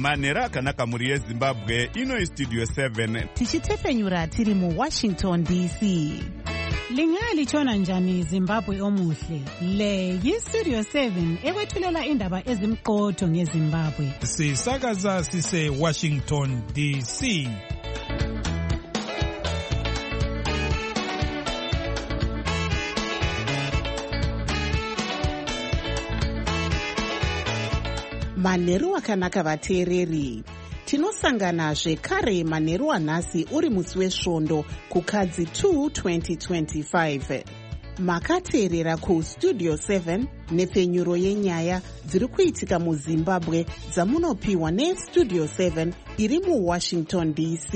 manhero akanaka mhuri yezimbabwe. Ino Studio 7 tichitefenyura tiri muWashington DC. Lingalitshona njani Zimbabwe omuhle? Le yiStudio 7 ekwethulela indaba ezimqotho ngeZimbabwe. Sisakaza sise Washington DC. Manheru akanaka vateereri. Tinosangana zvekare manheru anhasi uri musi wesvondo kukadzi 2 2025. Makateerera kuStudio 7 nepfenyuro yenyaya dziri kuitika muZimbabwe dzamunopiwa neStudio 7 iri muWashington DC.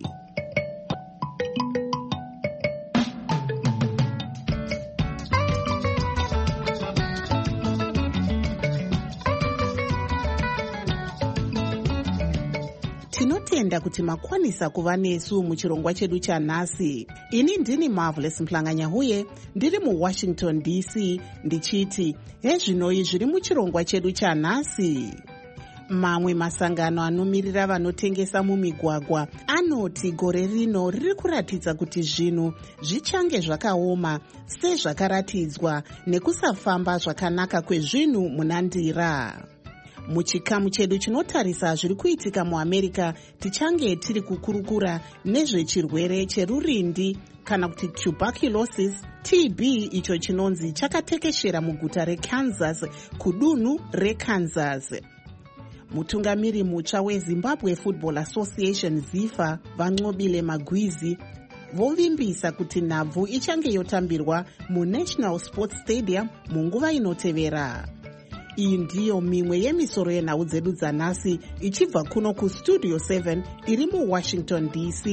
Tinotenda kuti makwanisa kuva nesu muchirongwa chedu chanhasi. Ini ndini Marvelous Mhlanganya-Huye, ndiri muWashington DC, ndichiti hezvinoi zviri muchirongwa chedu chanhasi. Mamwe masangano anomirira vanotengesa mumigwagwa anoti gore rino riri kuratidza kuti zvinhu zvichange zvakaoma sezvakaratidzwa nekusafamba zvakanaka kwezvinhu munandira. Muchikamu chedu chinotarisa zviri kuitika muAmerica tichange tiri kukurukura nezvechirwere cherurindi kana kuti tuberculosis TB icho chinonzi chakatekeshera muguta reKansas kudunhu reKansas. Mutungamiri mutsva weZimbabwe Football Association ZIFA Vanxobile Magwizi vovimbisa kuti nhabvu ichange yotambirwa muNational Sports Stadium munguva inotevera. Iyi ndiyo mimwe yemisoro yenhau dzedu dzanhasi ichibva kuno kuStudio 7 iri muWashington DC.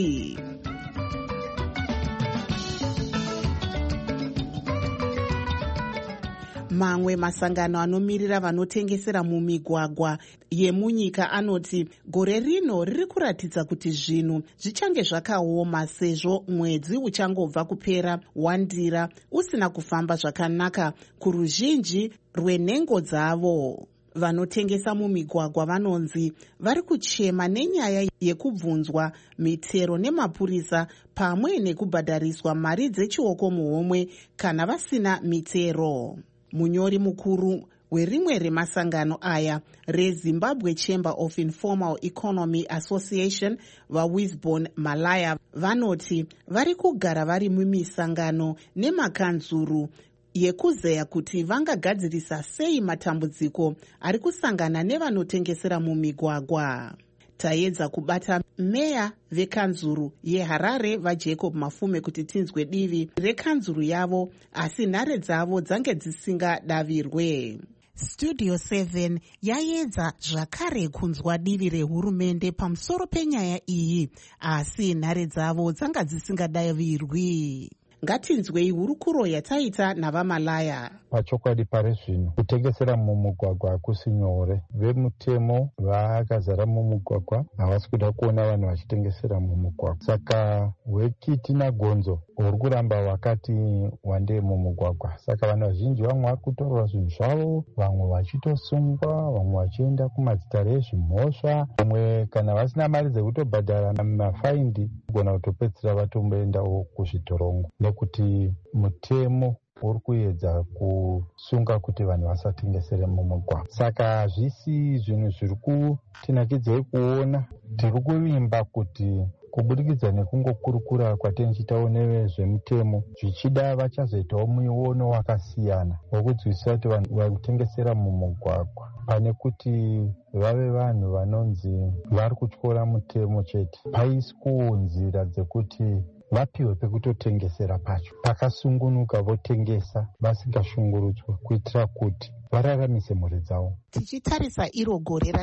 Mamwe masangano anomirira vanotengesera mumigwagwa yemunyika anoti gore rino riri kuratidza kuti zvinhu zvichange zvakaoma sezvo mwedzi uchangobva kupera wandira usina kufamba zvakanaka kuruzhinji rwenhengo dzavo. Vanotengesa mumigwagwa vanonzi vari kuchema nenyaya yekubvunzwa mitero nemapurisa pamwe nekubhadhariswa mari dzechioko muhomwe kana vasina mitero. Munyori mukuru werimwe remasangano aya reZimbabwe Chamber of Informal Economy Association vaWisborne Malaya vanoti vari kugara vari mumisangano nemakanzuru yekuzeya kuti vangagadzirisa sei matambudziko ari kusangana nevanotengesera mumigwagwa. Taedza kubata meya vekanzuru yeHarare vaJacob Mafume kuti tinzwe divi rekanzuru yavo, asi nhare dzavo dzange dzisingadavirwe. Studio 7 yaedza zvakare kunzwa divi rehurumende pamusoro penyaya iyi, asi nhare dzavo dzanga dzisingadavirwi. Ngatinzwei hurukuro yataita navaMalaya. Pachokwadi pari zvino kutengesera mumugwagwa hakusi nyore. Vemutemo vakazara mumugwagwa havasi kuda kuona vanhu vachitengesera mumugwagwa. Saka hwekiti nagonzo huri kuramba wakati wandei mumugwagwa. Saka vanhu vazhinji vamwe vari kutorwa zvinhu zvavo, vamwe vachitosungwa, vamwe vachienda kumadzitare ezvimhosva, vamwe kana vasina mari dzekutobhadhara mafaindi gona kutopedzisira vatomboendawo kuzvitorongo, nekuti mutemo uri kuedza kusunga kuti vanhu vasatengesere mumugwagwa. Saka hazvisi zvinhu zviri kutinakidzei kuona. Tiri kuvimba kuti kubudikidza nekungokurukura kwatinichitawo nevezvemutemo, zvichida vachazoitawo muono wakasiyana wokudzivisa kuti vanhu vakutengesera mumugwagwa pane kuti vave vanhu vanonzi vari kutyora mutemo chete. Paiswawo nzira dzekuti vapiwe pekutotengesera pacho, pakasungunuka votengesa vasingashungurudzwe kuitira kuti vararamise mhuri dzavo. Tichitarisa iro gore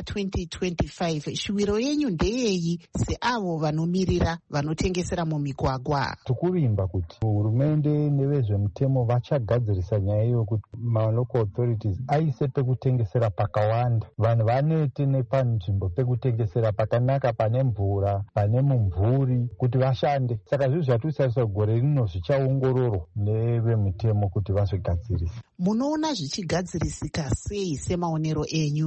ra2025, shuviro yenyu ndeyeyi seavo vanomirira vanotengesera mumigwagwa? Tikuvimba kuti hurumende nevezvemutemo vachagadzirisa nyaya iyo kuti malocal authorities aise pekutengesera pakawanda. Vanhu vanete nepanzvimbo pekutengesera pakanaka, pane mvura, pane mumvuri, kuti vashande. Saka zvinhu zvatisaisa gore rino zvichaongororwa nevemutemo kuti vazvigadzirisa. Munoona zvichigadzirisika sei semaonero enyu?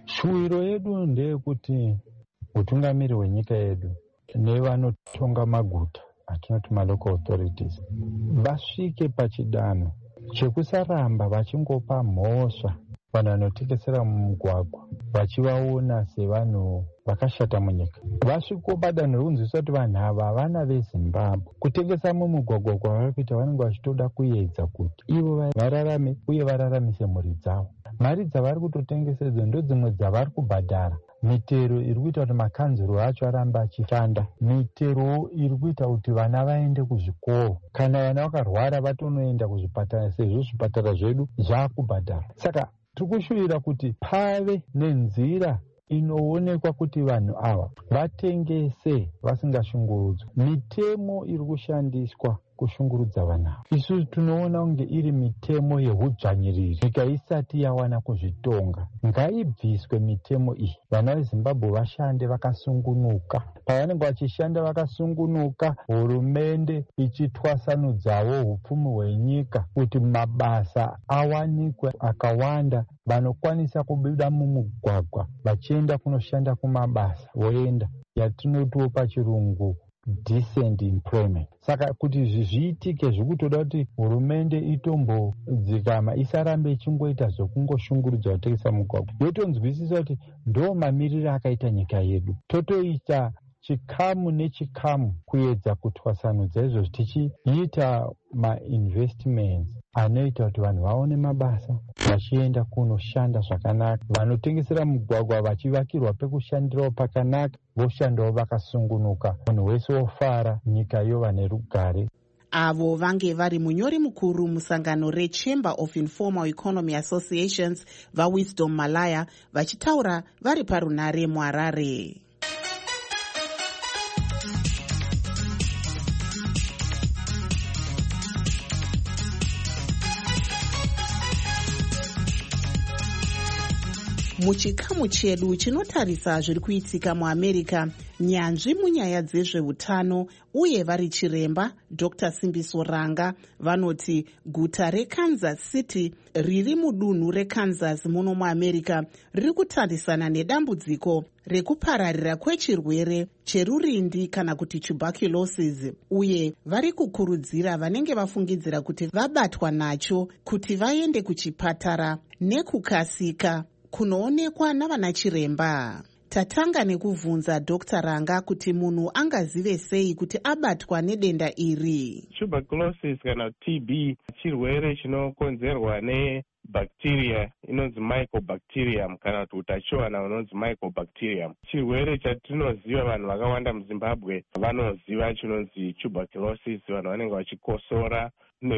Shuwiro yedu ndeyekuti utungamiri hwenyika yedu nevanotonga maguta atinoti malocal authorities vasvike pachidanho chekusaramba vachingopa mhosva vanhu vanotengesera mumugwagwa vachivaona sevanhu vakashata munyika. Vasviko padanho rekunzwisisa kuti vanhu ava vana veZimbabwe. Kutengesa mumugwagwa kwavari kuita vanenge vachitoda kuedza kuti ivo vararame uye vararamise mhuri dzavo. Mari dzavari kutotengesa idzo ndodzimwe dzavari kubhadhara. Mitero iri kuita kuti makanzuro acho arambe achishanda. Mitero iri kuita kuti vana vaende kuzvikoro. Kana vana vakarwara vatonoenda kuzvipatara sezvo zvipatara zvedu zvakubhadhara. Saka tiri kushuvira kuti pave nenzira inoonekwa kuti vanhu ava vatengese vasingashungurudzwi. Mitemo iri kushandiswa kushungurudza vanhu ava isusu tinoona kunge iri mitemo yehudzvanyiriri. Nyika isati yawana kuzvitonga, ngaibviswe mitemo iyi. Vana veZimbabwe vashande vakasungunuka. Pavanenge vachishanda vakasungunuka, hurumende ichitwasanudzawo hupfumi hwenyika kuti mabasa awanikwe akawanda. Vanokwanisa kubuda mumugwagwa vachienda kunoshanda kumabasa voenda, yatinotiwo pachirungu decent employment. Saka kuti izvi zviitike zvikutoda kuti hurumende itombodzikama, isarambe ichingoita zvokungoshungurudza kutengesa mugwagwa. Yotonzwisisa kuti ndo mamiriro akaita nyika yedu. Totoita chikamu nechikamu kuedza kutwasanudza izvozvo, tichiita mainvestments anoita kuti vanhu vaone mabasa vachienda kunoshanda zvakanaka. Vanotengesera mugwagwa vachivakirwa pekushandirawo pakanaka, voshandawo vakasungunuka, munhu wese wofara, nyika yova nerugare. Avo vange vari munyori mukuru musangano reChamber of Informal Economy Associations vaWisdom Malaya vachitaura vari parunare muHarare. Muchikamu chedu chinotarisa zviri kuitika muAmerica, nyanzvi munyaya dzezveutano uye vari chiremba Dr. Simbiso Ranga vanoti guta reKansas City riri mudunhu reKansas muno muAmerica riri kutarisana nedambudziko rekupararira kwechirwere cherurindi kana kuti tuberculosis, uye vari kukurudzira vanenge vafungidzira kuti vabatwa nacho kuti vaende kuchipatara nekukasika kunoonekwa navana chiremba. Tatanga nekuvunza Dr. Ranga kuti munhu angazive sei kuti abatwa nedenda iri. Tuberculosis kana TB chirwere chinokonzerwa nebacteria inonzi Mycobacterium kana kuti utachiona unonzi Mycobacterium. Chirwere chatinoziva vanhu vakawanda muZimbabwe vanoziva chinonzi tuberculosis, vanhu vanenge vachikosora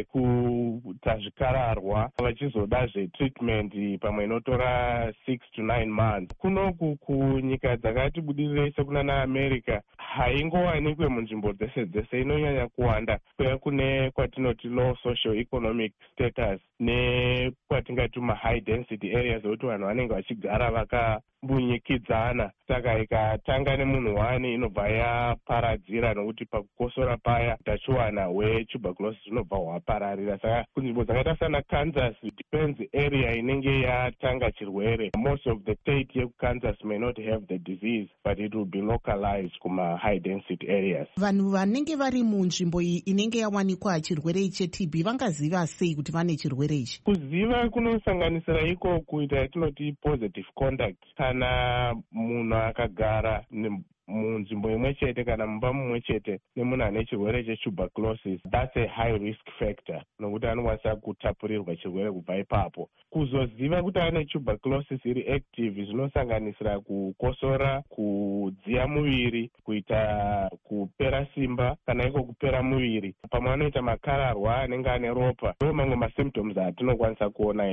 nekuita zvikararwa vachizodazve treatment pamwe inotora 6 to 9 months. Kunoku kunyika dzakatibudirira sekunana America haingowanikwe munzvimbo dzese dzese, inonyanya kuwanda kuya kune kwatinoti low social economic status nekwatingati high density areas ekuti vanhu vanenge vachigara vakambunyikidzana. Saka ikatanga nemunhu wani inobva yaparadzira, nokuti pakukosora paya utachiwana hwetuberculosis hunobva hwapararira. Saka kunzvimbo dzakaita sana Kansas, depends area inenge yatanga chirwere. Most of the state yekuKansas may not have the disease, but it will be localized kuma high density areas. Vanhu vanenge vari munzvimbo iyi inenge yawanikwa chirwere ichi TB vangaziva sei kuti vane chirwere ichi? Kuziva kunosanganisira iko kuita yatinoti positive contact. Kana munhu akagara munzvimbo imwe chete kana mumba mumwe chete nemunhu ane chirwere chetuberculosis, that's a high risk factor, nokuti anokwanisa kutapurirwa chirwere kubva ipapo. Kuzoziva kuti ane tuberculosis iri active zvinosanganisira kukosora, kudziya muviri, kuita kupera simba kana iko kupera muviri, pamwe anoita makararwa anenge ane ropa. Ndo mamwe masymptoms atinokwanisa kuona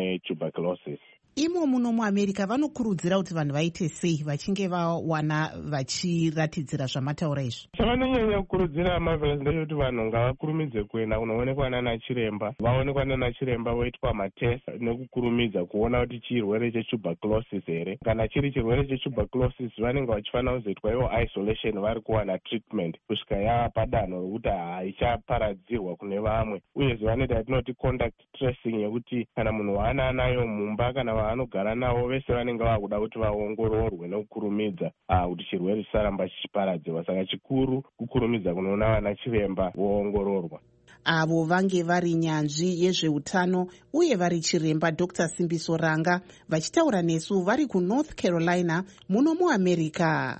etuberculosis. Imo muno muAmerica vanokurudzira kuti vanhu vaite sei vachinge vawana vachiratidzira zvamataura izvi? Chavanonyanya kukurudzira Marvelous ndechekuti vanhu ngavakurumidze kuenda kunoonekwa nana chiremba, vaonekwa nana chiremba voitwa matest nekukurumidza kuona kuti chirwere chetuberculosis here. Kana chiri chirwere chetuberculosis vanenge vachifanira kuzoitwa ivo isolation vari kuwana treatment kusvika yava padanho rokuti haichaparadzirwa kune vamwe. Uyezve vanoita yatinoti contact tracing yekuti kana munhu waana nayo mumba kana vaanogara navo vese vanenge vakuda kuti vaongororwe nekukurumidza kuti chirwere chisaramba chichiparadzirwa. Saka chikuru kukurumidza kunoona vana chiremba voongororwa. Avo vange vari nyanzvi yezveutano uye vari chiremba Dr. Simbiso Ranga vachitaura nesu vari kuNorth Carolina muno muAmerica.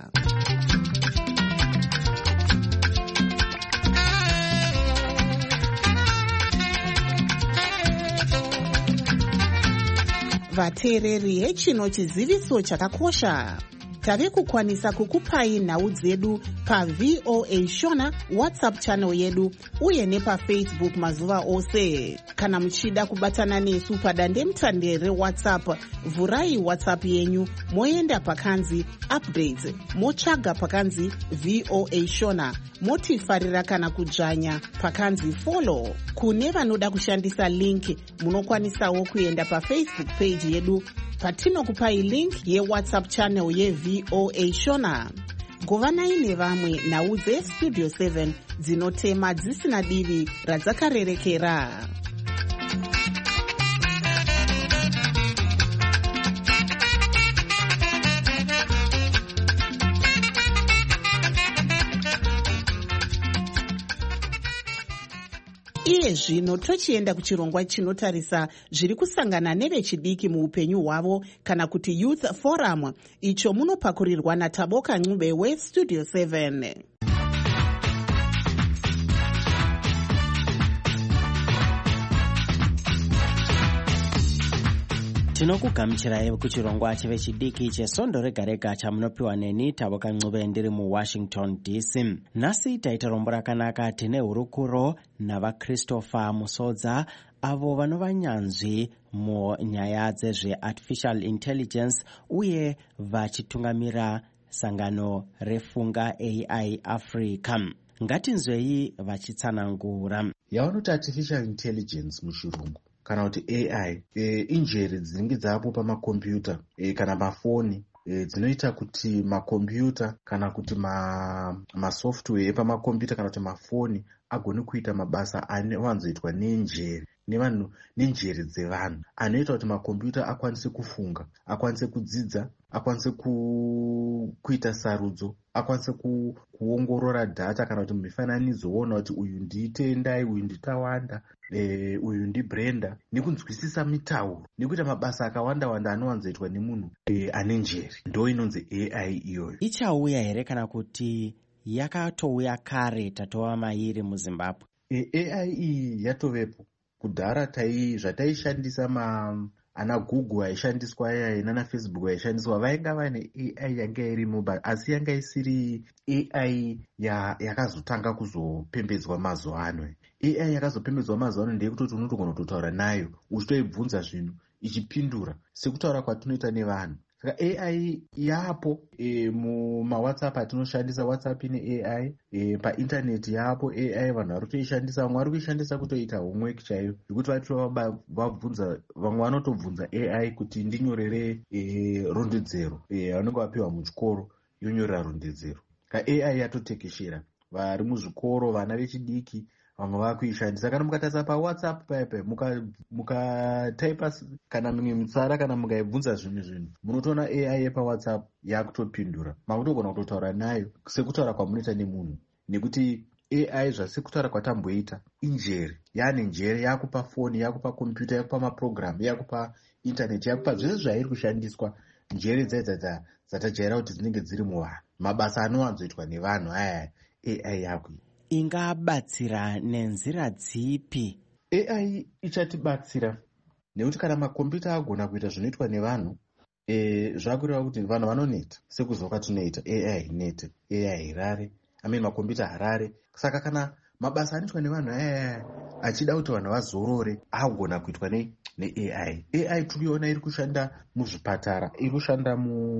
Vateereri, hechino chiziviso chakakosha. Tave kukwanisa kukupai nhau dzedu paVOA Shona WhatsApp channel yedu uye nepaFacebook mazuva ose. Kana muchida kubatana nesu padandemutande reWhatsApp, vhurai WhatsApp yenyu moenda pakanzi updates, motsvaga pakanzi VOA Shona, motifarira kana kudzvanya pakanzi follow. Kune vanoda kushandisa link, munokwanisawo kuenda paFacebook page yedu patinokupai link yeWhatsApp channel yeVOA Shona. Govanai nevamwe nhau dzeStudio 7 dzinotema dzisina divi radzakarerekera. Iye zvino tochienda kuchirongwa chinotarisa zviri kusangana nevechidiki muupenyu hwavo kana kuti Youth Forum, icho munopakurirwa naTaboka Ncube weStudio 7. Tinokugamuchirai kuchirongwa chevechidiki chesondo rega rega chamunopiwa neni Taboka Ncube ndiri muWashington DC. Nhasi taita rombo rakanaka tine hurukuro navaChristopher Musodza, avo vanova nyanzvi munyaya dzezveartificial intelligence uye vachitungamira sangano refunga AI Africa. Ngatinzwei vachitsanangura. Yavanoti artificial intelligence muchirungu kana kuti AI injeri dzinenge dzaapo pamakombiyuta kana mafoni dzinoita kuti makombiyuta kana kuti masoftware epamakombiyuta kana kuti mafoni agone kuita mabasa anowanzoitwa nenjeri nevanhu, nenjeri dzevanhu, anoita kuti makombiyuta akwanise kufunga, akwanise kudzidza, akwanise kuita sarudzo, akwanise kuongorora data kana kuti mifananidzo, woona kuti uyu ndiitendai, uyu nditawanda, uyu ndibrenda, nekunzwisisa mitauro, nekuita mabasa akawanda wanda anowanzoitwa nemunhu ane njeri. Ndo inonzi AI iyoyo. Ichauya here kana kuti yakatouya kare tatova mairi muZimbabwe? AI iyi yatovepo kudhara. Zvataishandisa ana Google aishandiswa AI nana Facebook aishandiswa, vainga vane AI yanga iri mobile, asi yanga isiri AI yakazotanga kuzopembedzwa mazuva ano. AI yakazopembedzwa mazuva ano ndeyekutoti unotogona kutotaura nayo uchitoibvunza zvinhu ichipindura sekutaura kwatinoita nevanhu. Saka AI yapo mumaWhatsApp atinoshandisa, WhatsApp ine AI, paintaneti yapo AI, vanhu vari kutoishandisa, vamwe vari kuishandisa kutoita homework chaiyo, zvekuti vabvunza, vamwe vanotobvunza AI kuti ndinyorere rondedzero vanenge vapiwa muchikoro, yonyorera rondedzero. AI yatotekeshera vari muzvikoro, vana vechidiki vamwe vakuishandisa. Kana mukatarisa paWhatsApp paipa mukataipa kana mimwe mitsara kana mukaibvunza zvinhu munotoona AI yepaWhatsApp yakutopindura, makutogona kutotaura nayo sekutaura kwamunoita nemunhu, nekuti AI zvasekutaura kwatamboita injeri, yaane njeri, yakupa foni, yakupa kompyuta, yakupa maprogramu, yakupa intaneti, yakupa zvese zvairi kushandiswa. Njeri dzatajaira kuti dzinenge dziri muvanhu, mabasa anowanzoitwa nevanhu aya AI yako ingabatsira nenzira dzipi? AI ichatibatsira nekuti kana makombiyuta agona kuita zvinoitwa nevanhu, zvakureva kuti vanhu vanoneta sekuzoka tunoita. AI inete, AI irare, makombiyuta harare. Saka kana mabasa anoitwa nevanhu aya achida kuti vanhu vazorore, agona kuitwa neAI. AI tiriona iri kushanda muzvipatara, iri kushanda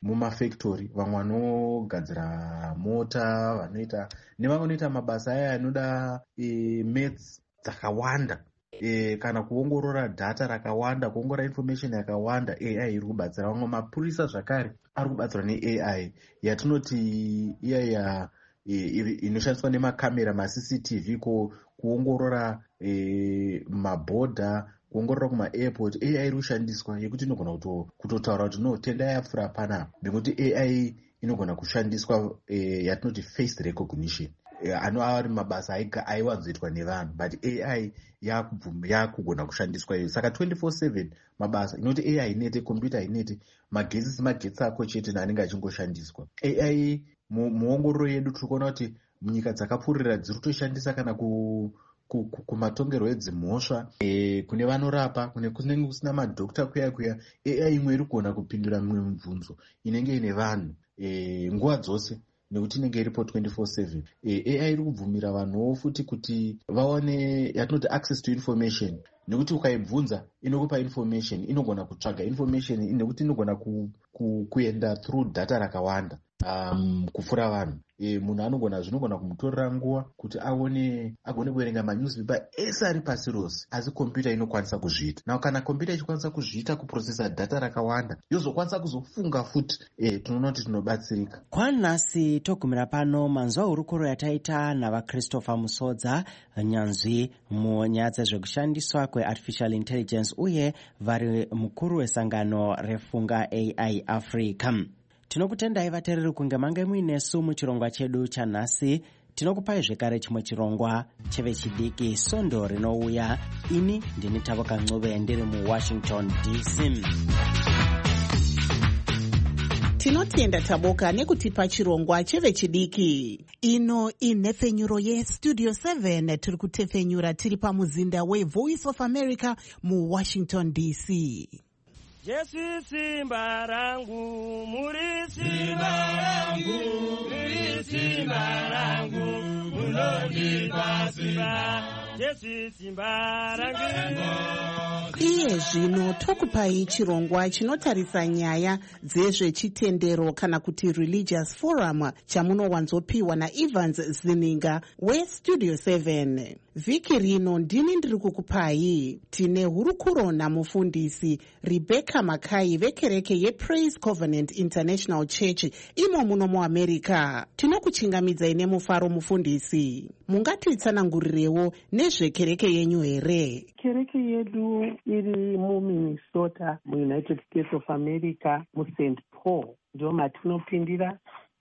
mumafactory, vamwe vanogadzira mota, vanoita nevamwe vanoita mabasa aya anoda maths dzakawanda, kana kuongorora data rakawanda, kuongorora information yakawanda. AI iri kubatsira. Vamwe mapurisa zvakare ari kubatsirwa neAI yatinoti iya inoshandiswa nemakamera, maCCTV, kuongorora mabhodha, kuongorora kumaairport. AI iri kushandiswa yekuti inogona kutotaura kuti no, tenda yapfuura panapa, nekuti AI inogona kushandiswa yatinoti face recognition, anova ari mabasa aiwanzoitwa nevanhu, but AI yakugona kushandiswa iyo. Saka 24/7 mabasa, inoti AI inete, kompyuta inete, magetsi ako chete naanenge achingoshandiswa. AI muongororo yedu tiri kuona kuti munyika dzakapfuurira dziri kutoshandisa kana kumatongerwo edzimhosva, kune vanorapa, kunenge kusina madhokta kuya AI imwe iri kugona kupindura mimwe mibvunzo inenge ine vanhu nguva dzose, nekuti inenge iripo 24/7. AI iri kubvumira vanhuwo futi kuti vaone yatinoti access to information, nekuti ukaibvunza inokupa information, inogona kutsvaga information, nekuti inogona kuenda through data rakawanda kupfuura vanhu. Munhu zvinogona kumutorera nguva kuti agone kuverenga manewspaper ese ari pasi rose, asi kompyuta inokwanisa kuzviita. Now kana kompyuta ichikwanisa kuzviita, kuprocessa data rakawanda, yozokwanisa kuzofunga futi, tinoona kuti tinobatsirika. Kwanhasi togumira pano manzwa hurukuro yataita navaChristopher Musodza, nyanzvi munyaya dzezvekushandiswa kweartificial intelligence, uye vari mukuru wesangano refunga AI Africa. Tinokutendai vateereri kunge mange muinesu muchirongwa chedu chanhasi. Tinokupai zvekare chimwe chirongwa chevechidiki Sondo rinouya. Ini ndini Tavoka Ncube ndiri muWashington DC. Tinotenda Taboka nekutipa chirongwa chevechidiki. Ino inhefenyuro yeStudio 7 tiri kutefenyura tiri pamuzinda weVoice of America muWashington DC. Jesu simba rangu, muri simba rangu, muri simba rangu, munonipa simba. Jesu simba rangu. Iye zvino tokupai chirongwa chinotarisa nyaya dzezvechitendero kana kuti religious forum chamunowanzopiwa naEvans Zininga weStudio 7. Vhiki rino ndini ndiri kukupai. Tine hurukuro namufundisi Rebecca Makai vekereke yePraise Covenant International Church imo muno muAmerica. Tinokuchingamidzai nemufaro mufundisi. Mungatitsanangurirewo nezvekereke yenyu here? Kereke yedu iri muMinnesota, muUnited States of America, muSt. Paul ndio matinopindira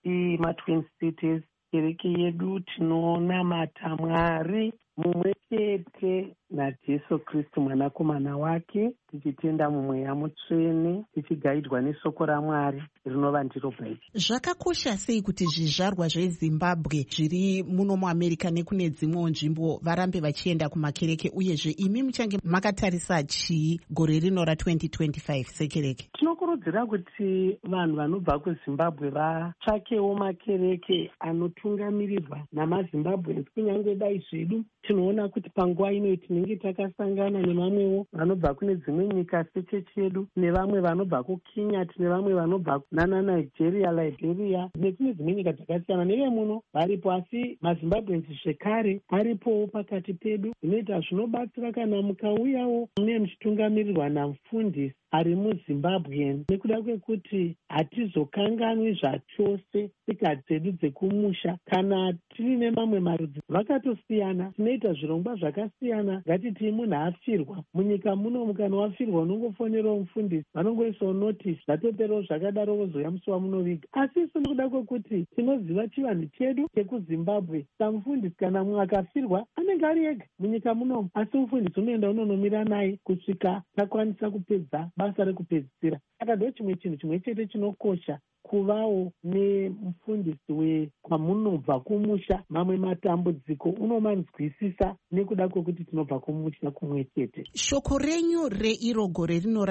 maTwin Cities. Kereke yedu tinonamata Mwari mumwe chete naJesu Kristu mwanakomana wake, tichitenda mumweya mutsvene, tichigaidwa nesoko raMwari rinova ndiro Bhaibheri. Zvakakosha sei kuti zvizvarwa zveZimbabwe zviri muno muAmerica nekune dzimwewo nzvimbo varambe vachienda kumakereke, uyezve imi muchange makatarisa chii gore rino ra2025 sekereke? Tinokurudzira kuti vanhu vanobva kuZimbabwe vatsvakewo makereke anotungamirirwa namaZimbabweans. Kunyange dai zvedu tinoona kuti panguva ino tinenge takasangana nevamwewo vanobva kune dzimwe nyika sechechi yedu, nevamwe vanobva kuKenya, tine vamwe vanobva Nigeria, Liberia nekune dzimwe nyika dzakasiyana, nevemuno varipo, asi maZimbabweans zvekare aripowo pakati pedu. Zvinoita zvinobatsira kana mukauyawo mune muchitungamirirwa namufundisi ari muZimbabwean, nekuda kwekuti hatizokanganwi zvachose tsika dzedu dzekumusha. Kana tiri nemamwe marudzi vakatosiyana, tinoita zvirongwa zvakasiyana. Ngatiti munhu afirwa munyika muno, kana wafirwa unongofonerawo mufundisi, vanongoisawo notisi, zvatoperawo zvakadaro, wozoya musi wamunoviga. Asi isu nekuda kwekuti tinoziva chivanhu chedu chekuZimbabwe, samufundisi kana mumwe akafirwa anenge ari ega munyika munomu, asi mufundisi unoenda unonomira naye kusvika takwanisa kupedza basa rekupedzisira. Saka ndo chimwe chinhu chimwe chete chinokosha, kuvawo nemufundisi wekwamunobva kumusha. Mamwe matambudziko unomanzwisisa nekuda kwekuti tinobva kumusha kumwe chete. Shoko renyu reiro gore rino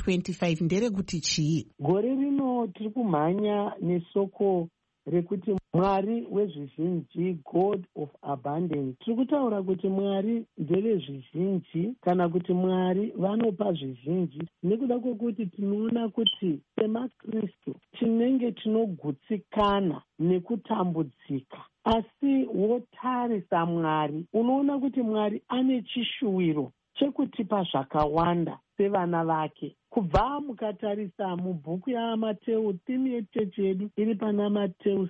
ra2025 nderekuti chii? Gore rino tiri kumhanya nesoko rekuti Mwari wezvizhinji, God of abundance. Tiri kutaura kuti Mwari ndevezvizhinji kana kuti Mwari vanopa zvizhinji, nekuda kwekuti tinoona kuti semaKristu tinenge tinogutsikana nekutambudzika. Asi wotarisa Mwari, unoona kuti Mwari ane chishuwiro chekutipa zvakawanda sevana vake. Kubva mukatarisa mubhuku yaMateo, theme yechechi yedu iri pana Mateo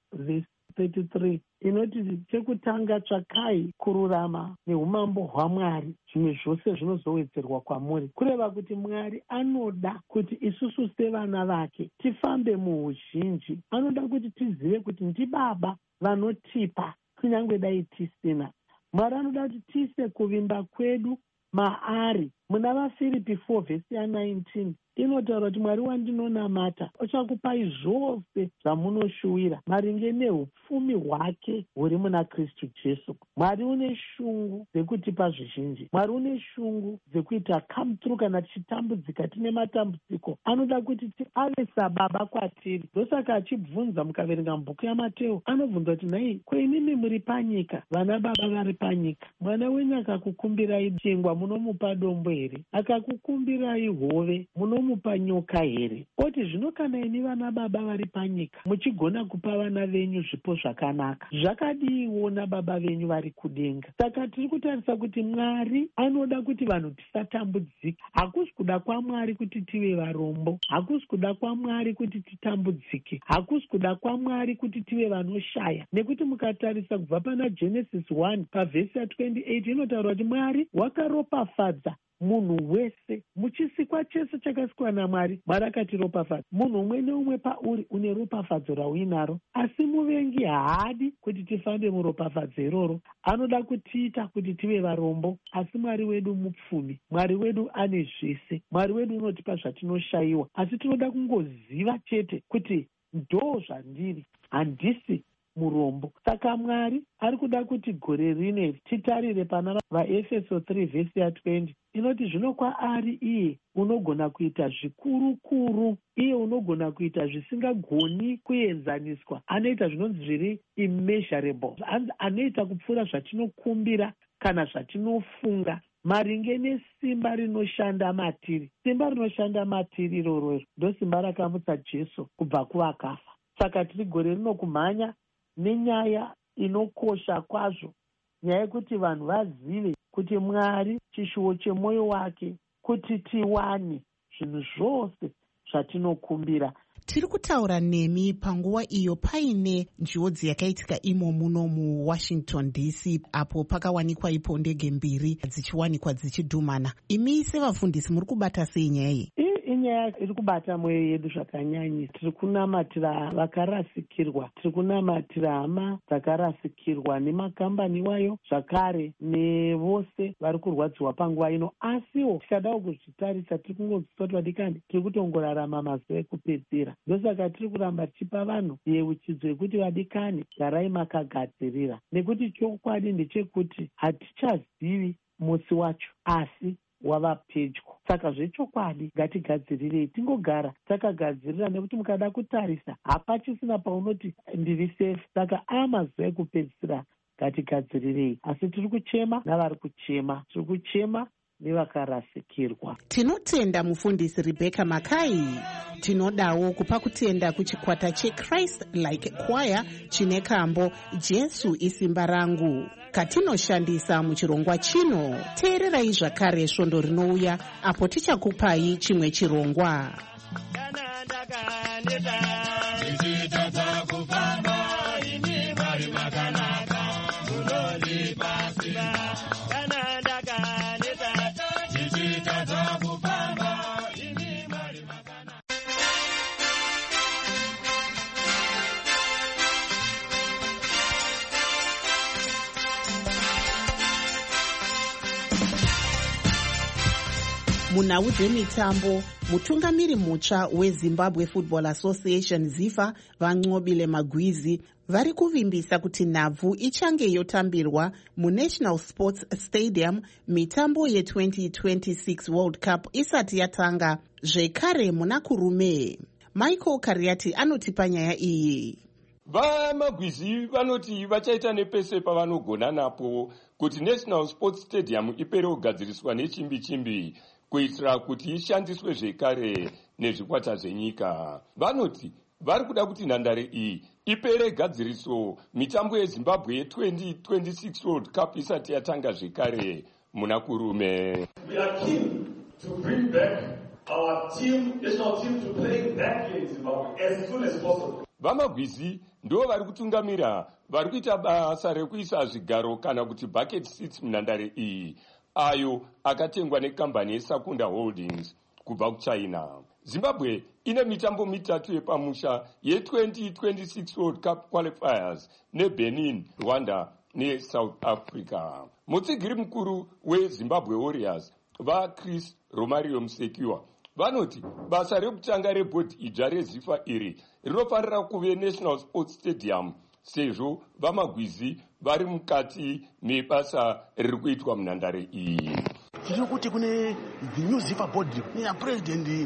6:33 inoti chekutanga tsvakai kururama neumambo hwaMwari, zvimwe zvose zvinozowedzerwa kwamuri. Kureva kuti Mwari anoda kuti isusu sevana vake tifambe muuzhinji. Anoda kuti tizive kuti ndibaba vanotipa kunyange dai tisina. Mwari anoda kuti tiise kuvimba kwedu maari. Muna vaFiripi 4:19 inotaura kuti Mwari wandinonamata uchakupai zvose zvamunoshuwira maringe neupfumi hwake huri muna Kristu Jesu. Mwari une shungu dzekutipa zvizhinji. Mwari une shungu dzekuita come through kana tichitambudzika, tine matambudziko. Anoda kuti ave sababa kwatiri. Ndosaka achibvunza, mukaverenga mubhuku yaMateo, anobvunza kuti nhai, kwenimi muri panyika, vana baba vari panyika. Mwana wenyu akakukumbirai chingwa, munomupa dombo here? Akakukumbirai hove, munomupa nyoka here? Oti zvino kana ini vana baba vari panyika muchigona kupa vana venyu zvipo zvakanaka, zvakadiiwona baba venyu vari kudenga. Saka tiri kutarisa kuti Mwari anoda kuti vanhu tisatambudzika. Hakusi kuda kwaMwari kuti tive varombo, hakusi kuda kwaMwari kuti titambudzike, hakusi kuda kwaMwari kuti tive vanoshaya. Nekuti mukatarisa kubva pana Genesis 1 pavhesi ya 28 inotaura kuti Mwari wakaropafadza munhu wese muchisikwa chese chakasikwa naMwari. Mwari akatiropafadza. Munhu umwe neumwe pauri une ropafadzo rauinaro, asi muvengi haadi kuti tifambe muropafadzo iroro. Anoda kutiita kuti tive varombo, asi Mwari wedu mupfumi. Mwari wedu ane zvese. Mwari wedu unotipa zvatinoshayiwa, asi tinoda kungoziva chete kuti ndo zvandiri, handisi murombo. Saka Mwari ari kuda kuti gore rine titarire pana vaEfeso 3:20 inoti zvino kwaari iye unogona kuita zvikuru-kuru, iye unogona kuita zvisingagoni kuenzaniswa, anoita zvinonzi zviri immeasurable, anoita kupfuura zvatinokumbira kana zvatinofunga, maringe nesimba rinoshanda matiri. Simba rinoshanda matiri iroro ndo simba rakamutsa Jesu kubva kuvakafa. Saka tiri gore rino kumhanya nenyaya inokosha kwazvo, nyaya yekuti vanhu vazive kuti Mwari chishuwo chemwoyo wake kuti tiwane zvinhu zvose zvatinokumbira. Tiri kutaura nemi panguva iyo paine njodzi yakaitika imo muno muWashington DC, apo pakawanikwa ipo ndege mbiri dzichiwanikwa dzichidhumana. Imi sevafundisi muri kubata sei nyaya iyi? Inyaya iri kubata mwoyo yedu zvakanyanyisa. Tiri kunamatira vakarasikirwa, tiri kunamatira hama dzakarasikirwa nemakambani wayo, zvakare nevose vari kurwadziwa panguva ino. Asiwo tikadawo kuzvitarisa, tiri kungozvisa kuti vadikani tiri kutongorarama mazuva ekupedzisira. Ndosaka tiri kuramba tichipa vanhu yeuchidzo yekuti vadikani garai makagadzirira, nekuti chokwadi ndechekuti hatichazivi musi wacho, asi wava pedyo. Saka zvechokwadi ngatigadzirirei, tingogara takagadzirira, nekuti mukada kutarisa hapachisina paunoti ndiri safe. Saka mazuva ekupedzisira, ngatigadzirirei. Asi tiri kuchema navari kuchema, tiri kuchema nevakarasikirwa. Tinotenda mufundisi Rebecca Makai. Tinodawo kupa kutenda kuchikwata cheChrist Like Choir chine kambo Jesu isimba rangu katinoshandisa muchirongwa chino. Teererai zvakare svondo rinouya apo tichakupai chimwe chirongwa. Munhau dzemitambo, mutungamiri mutsva weZimbabwe Football Association ZIFA vaNcobile Magwizi vari kuvimbisa kuti nhabvu ichange yotambirwa muNational Sports Stadium mitambo ye2026 World Cup isati yatanga, zvekare muna kurume. Michael Kariati anotipa nyaya iyi. Vamagwizi vanoti vachaita nepese pavanogona napo kuti National Sports Stadium ipere kugadziriswa nechimbi-chimbi kuitira kuti ishandiswe zvekare nezvikwata zvenyika. Vanoti vari kuda kuti nhandare iyi ipere gadziriso mitambo yeZimbabwe ye2026 World Cup isati yatanga zvekare muna kurume. We are keen to bring back our team, national team, to play back in Zimbabwe as soon as possible. Vamagwizi ndo vari kutungamira vari kuita basa rekuisa zvigaro kana kuti bucket seats munhandare iyi, ayo akatengwa nekambani yeSakunda Holdings kubva kuChina. Zimbabwe ine mitambo mitatu yepamusha ye2026 World Cup qualifiers neBenin, Rwanda neSouth Africa. Mutsigiri mukuru weZimbabwe Warriors vaChris Romario Musekiwa vanoti basa rekutanga rebhodhi idzva reZIFA iri rinofanira kuve National Sports Stadium sezvo vamagwizi vari mukati mebasa riri kuitwa munhandare iyi. Tiri kuti kune the new ZIFA board nina president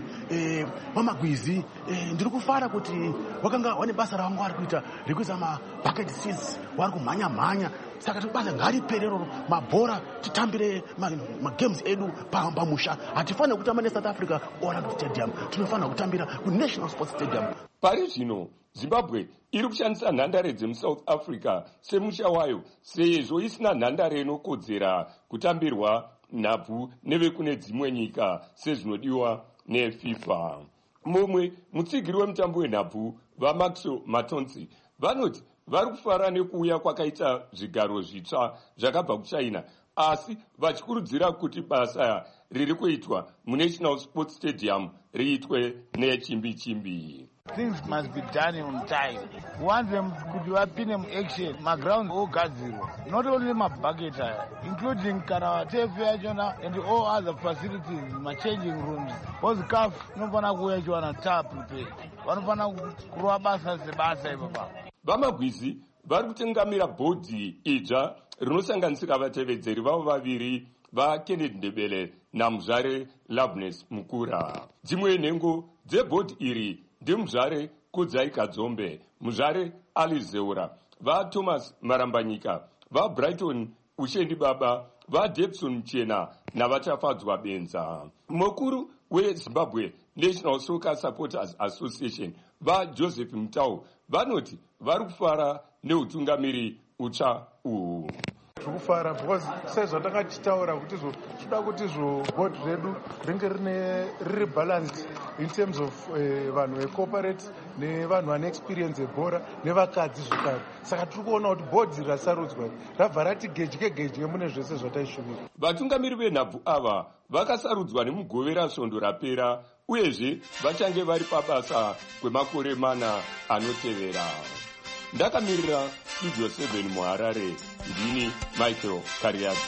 vamagwizi ndiri kufara kuti wakanga wane basa ravangu vari kuita rekuisa mabucket seats vari kumhanya saka basa ngariperero mabhora titambire magames edu pamusha. Hatifanira kutamba neSouth Africa Orlando Stadium, tinofanira kutambira kuNational Sports Stadium. Pari zvino Zimbabwe iri kushandisa nhandare dzemuSouth Africa semusha wayo sezvo isina nhandare inokodzera kutambirwa nhabvu nevekune dzimwe nyika sezvinodiwa neFIFA. Mumwe mutsigiri wemutambo wenhabvu vaMaxwell Matonzi vanoti vari kufara nekuuya kwakaita zvigaro zvitsva zvakabva kuChina, asi vachikurudzira kuti basa riri kuitwa muNational Sports Stadium riitwe nechimbi-chimbi. Things must be done on time. Want them to happen in action. My ground all gadzirwa. Not only my bucket, including Karawa, Tefia, and all other facilities, my changing rooms. Both calf, no one away to an tap prepare. One of them Kurabasa Sebasa. Vamagwizi vari kutengamira bhodhi idzva rinosanganisira vatevedzeri vavo vaviri vaKennedy Ndebele naMuzvare Loveness Mukura. Dzimwe nhengo dzebhodhi iri ndemuzvare Kudzai Kadzombe, Muzvare Ali Zeura, vaThomas Marambanyika, vaBrighton Ushendi Baba, vaDebson Mchena navachafadzwa Benza. Mukuru weZimbabwe National Soccer Supporters Association vaJoseph Mutau vanoti vari kufara neutungamiri utsva uhu. Kufara because sezvo takachitaura kuti toda kuti board redu ringe riri balanced in terms of vanhu vecorporate nevanhu vane experience ebhora nevakadzi zvakare. Saka tiri kuona kuti bhodhi rasarudzwa rabva rati gedye mune zvese zvataishumira. Vatungamiri venhabvu ava vakasarudzwa nemugovera svondo rapera uyezve vachange vari pabasa kwemakore 4 anotevera. Ndakamirira Studio 7 muHarare, ndini Michael Kariadzi.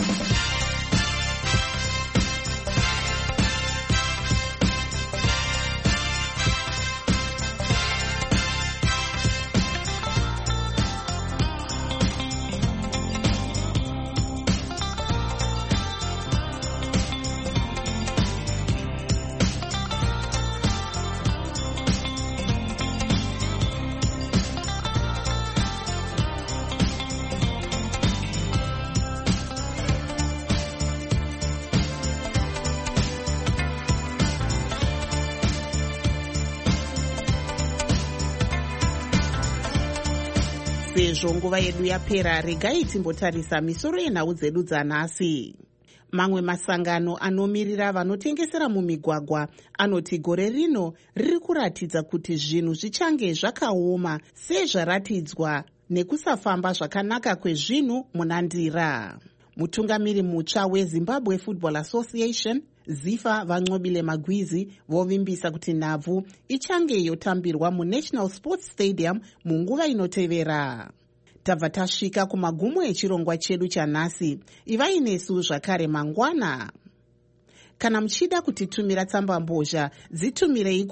Sezvo nguva yedu yapera, regai timbotarisa misoro yenhau dzedu dzanhasi. Mamwe masangano anomirira vanotengesera mumigwagwa anoti gore rino riri kuratidza kuti zvinhu zvichange zvakaoma sezvaratidzwa nekusafamba zvakanaka kwezvinhu munandira. Mutungamiri mutsva weZimbabwe Football Association ZIFA vaNcobile Magwizi vovimbisa kuti nhabvu ichange yotambirwa muNational Sports Stadium munguva inotevera. Tabva tasvika kumagumo echirongwa chedu chanhasi. Ivai nesu zvakare mangwana. Kana muchida kutitumira tsamba mbozha, dzitumirei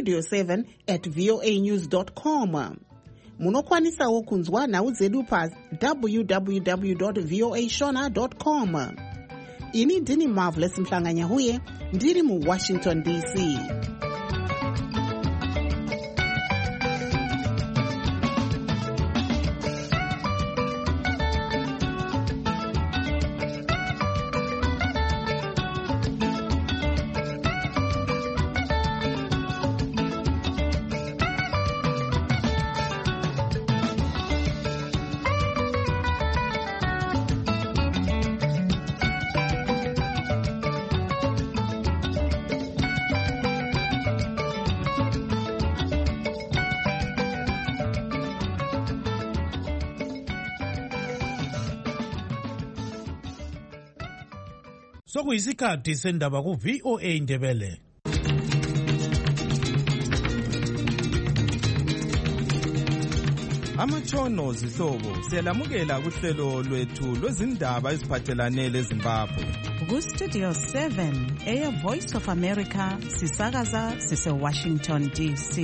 kustudio7@voanews.com. Munokwanisawo kunzwa nhau dzedu www.voashona.com. Ini ndini Marvelous Mhlanganyahuye, ndiri muWashington DC. Sokuyisikhathi sendaba ku VOA Ndebele. Amatshono zihlobo siyalamukela kuhlelo lwethu lwezindaba eziphathelane leZimbabwe. Ku-Studio 7 Air Voice of America sisakaza sise-Washington DC.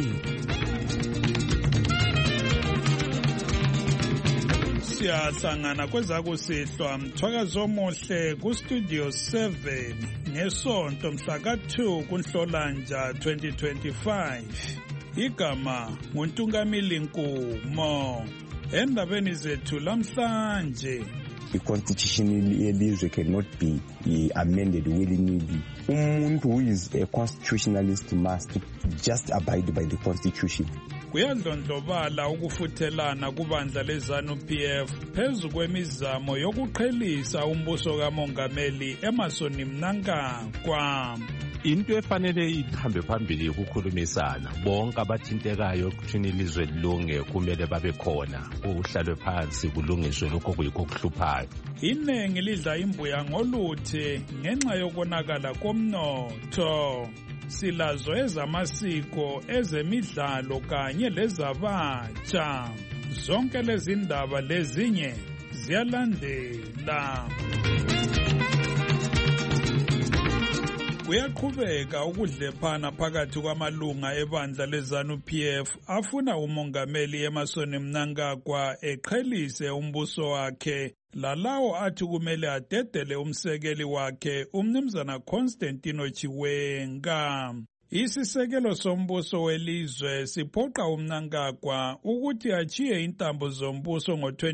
Siyahlangana kwezakusihlwa mthwakazi omuhle ku-Studio 7 ngesonto mhla ka-2 kuNhlolanja 2025. Igama nguNtungamili Nkumo. Endabeni zethu lamhlanje, the constitution yelizwe cannot be amended willy-nilly. Umuntu who is a constitutionalist must just abide by the constitution. Kuyadlondlobala ukufuthelana kubandla leZANU-PF phezu kwemizamo yokuqhelisa umbuso kamongameli Emmerson Mnangagwa. Into efanele ihambe phambili ukukhulumisana bonke abathintekayo kuthini ilizwe lilunge kumele babe khona kuhlalwe phansi kulungiswe lokho kuyikho kuhluphayo. Inengi lidla imbuya ngoluthi ngenxa yokonakala komnotho. Silazo ezamasiko, ezemidlalo kanye lezabatsha. Zonke lezi ndaba lezinye ziyalandela. Kuyaqhubeka ukudlephana phakathi kwamalunga ebandla leZANU-PF afuna umongameli Emmerson Mnangagwa eqhelise umbuso wakhe lalawo athi kumele adedele umsekeli wakhe umnumzana Constantino Chiwenga. Isisekelo sombuso welizwe siphoqa uMnangagwa ukuthi achiye intambo zombuso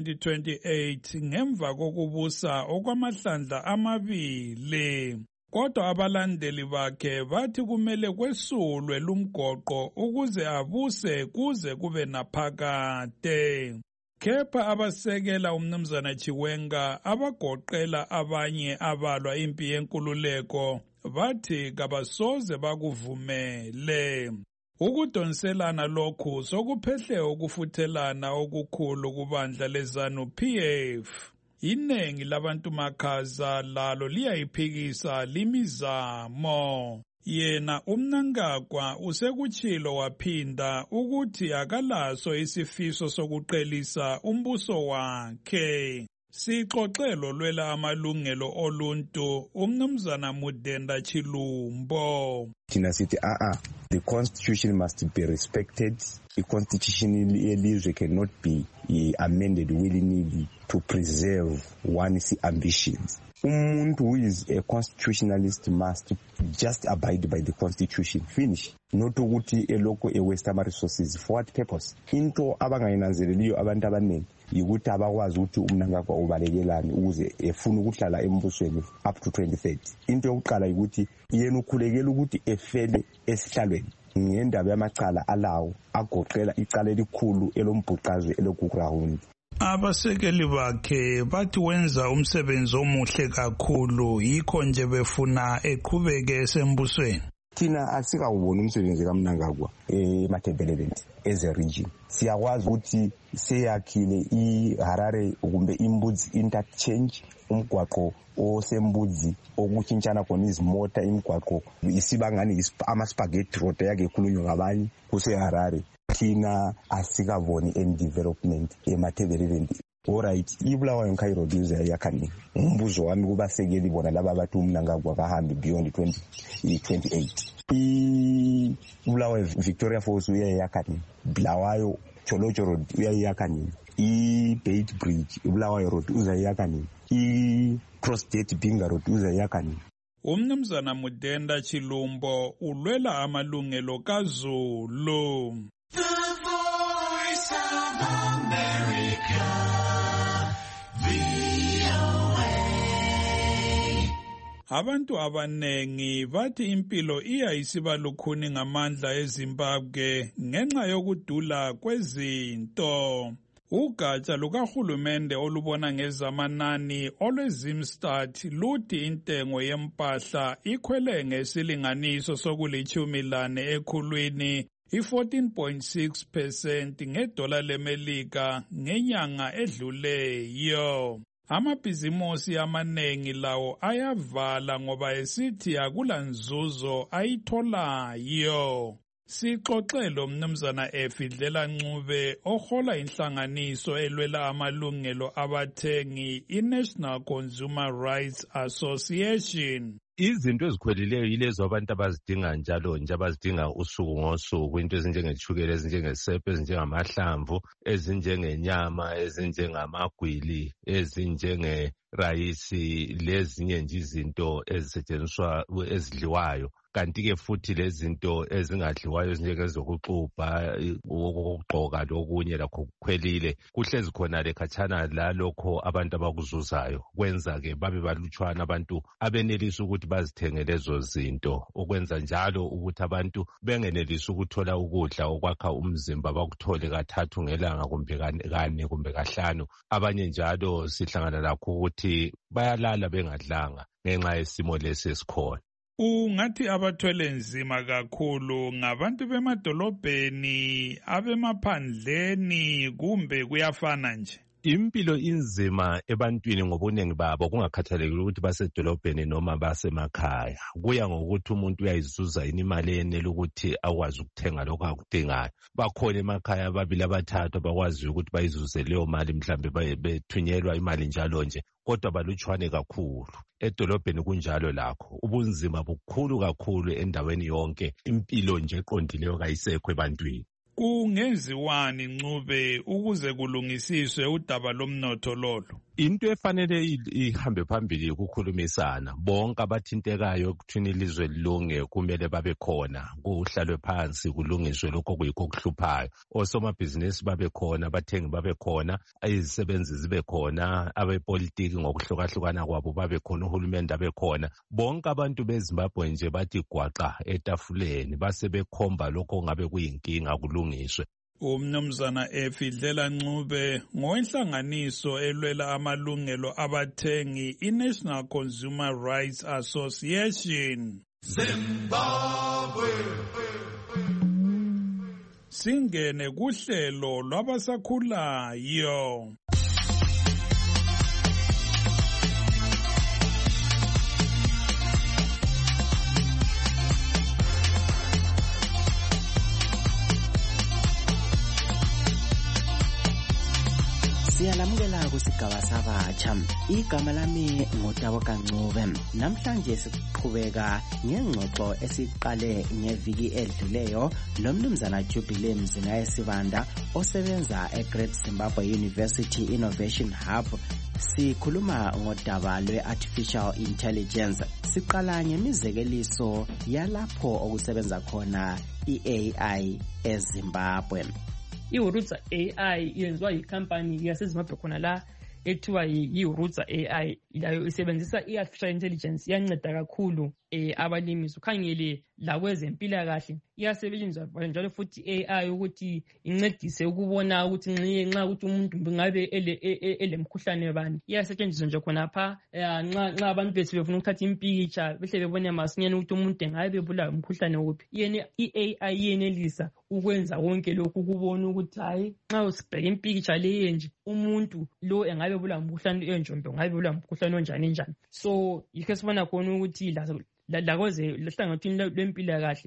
ngo-2028 ngemva kokubusa okwamahlandla amabili. Kodwa abalandeli bakhe bathi kumele kwesulwe lumgoqo ukuze abuse kuze kube naphakade. Kepha abasekela umnumzana Chiwenga abagoqela abanye abalwa impi yenkululeko bathi kabasoze bakuvumele. Ukudonselana lokhu sokuphehle ukufuthelana okukhulu kubandla leZANU-PF. Iningi labantu makhaza lalo liyayiphikisa limizamo. Yena uMnangagwa usekutshilo waphinda ukuthi akalaso isifiso sokuqhelisa umbuso wakhe. Sixoxelo lwela amalungelo oluntu umnumzana Mudenda Chilumbo. Thina sithi the constitution must be respected. The constitution yelizwe cannot be amended willy-nilly to preserve one's ambitions. Umuntu who is a constitutionalist must just abide by the constitution. Finish. Not ukuthi eloko e-waste ama-resources. For what purpose? Into abangayinanzeleliyo abantu abaningi yikuthi abakwazi ukuthi uMnangagwa ubalekelani ukuze efuna ukuhlala embusweni up to 2030. Into yokuqala yikuthi yena ukhulekela ukuthi efele esihlalweni ngendaba yamacala alawo agoqela icala elikhulu elombhuqazwe elokuground. Abasekeli bakhe bathi wenza umsebenzi omuhle kakhulu yikho nje befuna eqhubeke esembusweni. Thina asikawuboni umsebenzi kaMnangagwa eMatabeleland as a region. Siyakwazi ukuthi seyakhile iHarare kumbe iMbudzi interchange, umgwaqo osembudzi okutshintshana khona izimota, imigwaqo isibangani ama-spaghetti road yake khulunywa ngabanye kuseHarare. Thina asikavoni any development eMatabeleland. Alright, iBulawayo Nkayi uzayakhani. Umbuzo wami kubasekeli bona laba bathi uMnangagwa kahambi beyond 2028. iBulawayo Victoria Falls uyayakhani. Bulawayo Cholocho Road uyayakhani. iBeit Bridge iBulawayo Road uzayakhani. iCrossgate Binga Road uzayakhani. Umnumzana Mudenda Chilumbo ulwela amalungelo kaZulu. The Voice of America, VOA. Abantu abanengi bathi impilo iyayisiba lukhuni ngamandla eZimbabwe ngenxa yokudula kwezinto. Ugatsha lukahulumende olubona ngezamanani olweZimstat luthi intengo yempahla ikhwele ngesilinganiso sokulithumi ekhulwini i-14.6% ngedola leMelika ngenyanga edluleyo. Amabhizimosi amanengi lawo ayavala ngoba esithi akula nzuzo ayitholayo. Sixoxe lo mnumzana Efidlela Ncube ohola inhlanganiso elwela amalungelo abathengi iNational Consumer Rights Association. Izinto ezikhwelileyo yilezo abantu abazidinga njalo nje abazidinga usuku ngosuku, into ezinjengetshukela, ezinjengesepa, ezinjengamahlamvu, ezinjengenyama, ezinjengamagwili, ezinjengerayisi lezinye nje izinto ezisetshenziswa ezidliwayo. Kanti-ke futhi lezinto ezingadliwayo ezinjengezokuxubha, okugqoka lokunye lakho kukhwelile kuhlezi khona khatshana lalokho abantu abakuzuzayo. Kwenza-ke babe balutshwana abantu abenelisa ukuthi bazithenge lezo zinto, okwenza njalo ukuthi abantu bengenelisi ukuthola ukudla okwakha umzimba bakuthole kathathu ngelanga kumbe kane kumbe kahlanu. Abanye njalo sihlangana lakho ukuthi bayalala bengadlanga ngenxa yesimo lesi esikhona. Ungathi abathwele nzima kakhulu ngabantu bemadolobheni, abemaphandleni kumbe kuyafana nje? Impilo inzima ebantwini ngobuningi babo, kungakhathalekile ukuthi basedolobheni noma basemakhaya. Kuya ngokuthi umuntu uyayizuza yini imali enele ukuthi akwazi ukuthenga lokho akudingayo. Bakhona emakhaya ababili abathathu abakwazi ukuthi bayizuze leyo mali, mhlambe bethunyelwa imali njalo nje, kodwa balutshwane kakhulu. Edolobheni kunjalo lakho, ubunzima bukhulu kakhulu endaweni yonke, impilo nje eqondileyo kayisekho ebantwini. Kungenziwani Ncube ukuze kulungisiswe udaba lomnotho lolo? Into efanele ihambe phambili ukukhulumisana. Bonke abathintekayo ekuthini ilizwe lilunge kumele babe khona, kuhlalwe phansi kulungiswe lokho kuyikho kuhluphayo. Osomabhizinisi babe khona, abathengi babe khona, izisebenzi zibe khona, abepolitiki ngokuhlukahlukana kwabo babe khona, uhulumende abe khona. Bonke abantu beZimbabwe nje bathi gwaqa etafuleni base bekhomba lokho ngabe kuyinkinga kulungiswe. Umnumzana Efidlela Ncube ngowenhlanganiso elwela amalungelo abathengi iNational Consumer Rights Association. Zimbabwe. Singene kuhlelo lwabasakhulayo. Siyalamukela kusigaba sabatsha. Igama lami nguTaboka Ncube. Namhlanje siqhubeka ngengxoxo esiqale ngeviki edluleyo nomnumzana Jubilee Mzinaye Sibanda osebenza eGreat Zimbabwe University Innovation Hub. Sikhuluma ngodaba lwe-artificial intelligence. Siqala ngemizekeliso yalapho okusebenza khona i-AI eZimbabwe. iHurutsa AI yenziwa yikhampani yaseZimbabwe khona la ethiwa yiHurutsa AI. Layo isebenzisa i-artificial intelligence, yanceda kakhulu abalimi. Ukhangele lakwezempilakahle iyasebenza njalo futhi AI ukuthi incedise ukubona ukuthi nxa ukuthi umuntu ngabe elemkhuhlane bani. Iyasetshenziswa nje khonapha nxa abantu befuna ukuthatha impikitsha behle bebone masinyane ukuthi umuntu engabe ebulawa umkhuhlane wuphi. I-AI iyenelisa ukwenza konke lokhu, ukubona ukuthi hayi nxa usibheka impikitsha leyo nje umuntu lo engabe ebulawa umkhuhlane enjombe, engabe ebulawa umkhuhlane onjani njani. So yikho sibona khona ukuthi lahlangothini lwempilakahle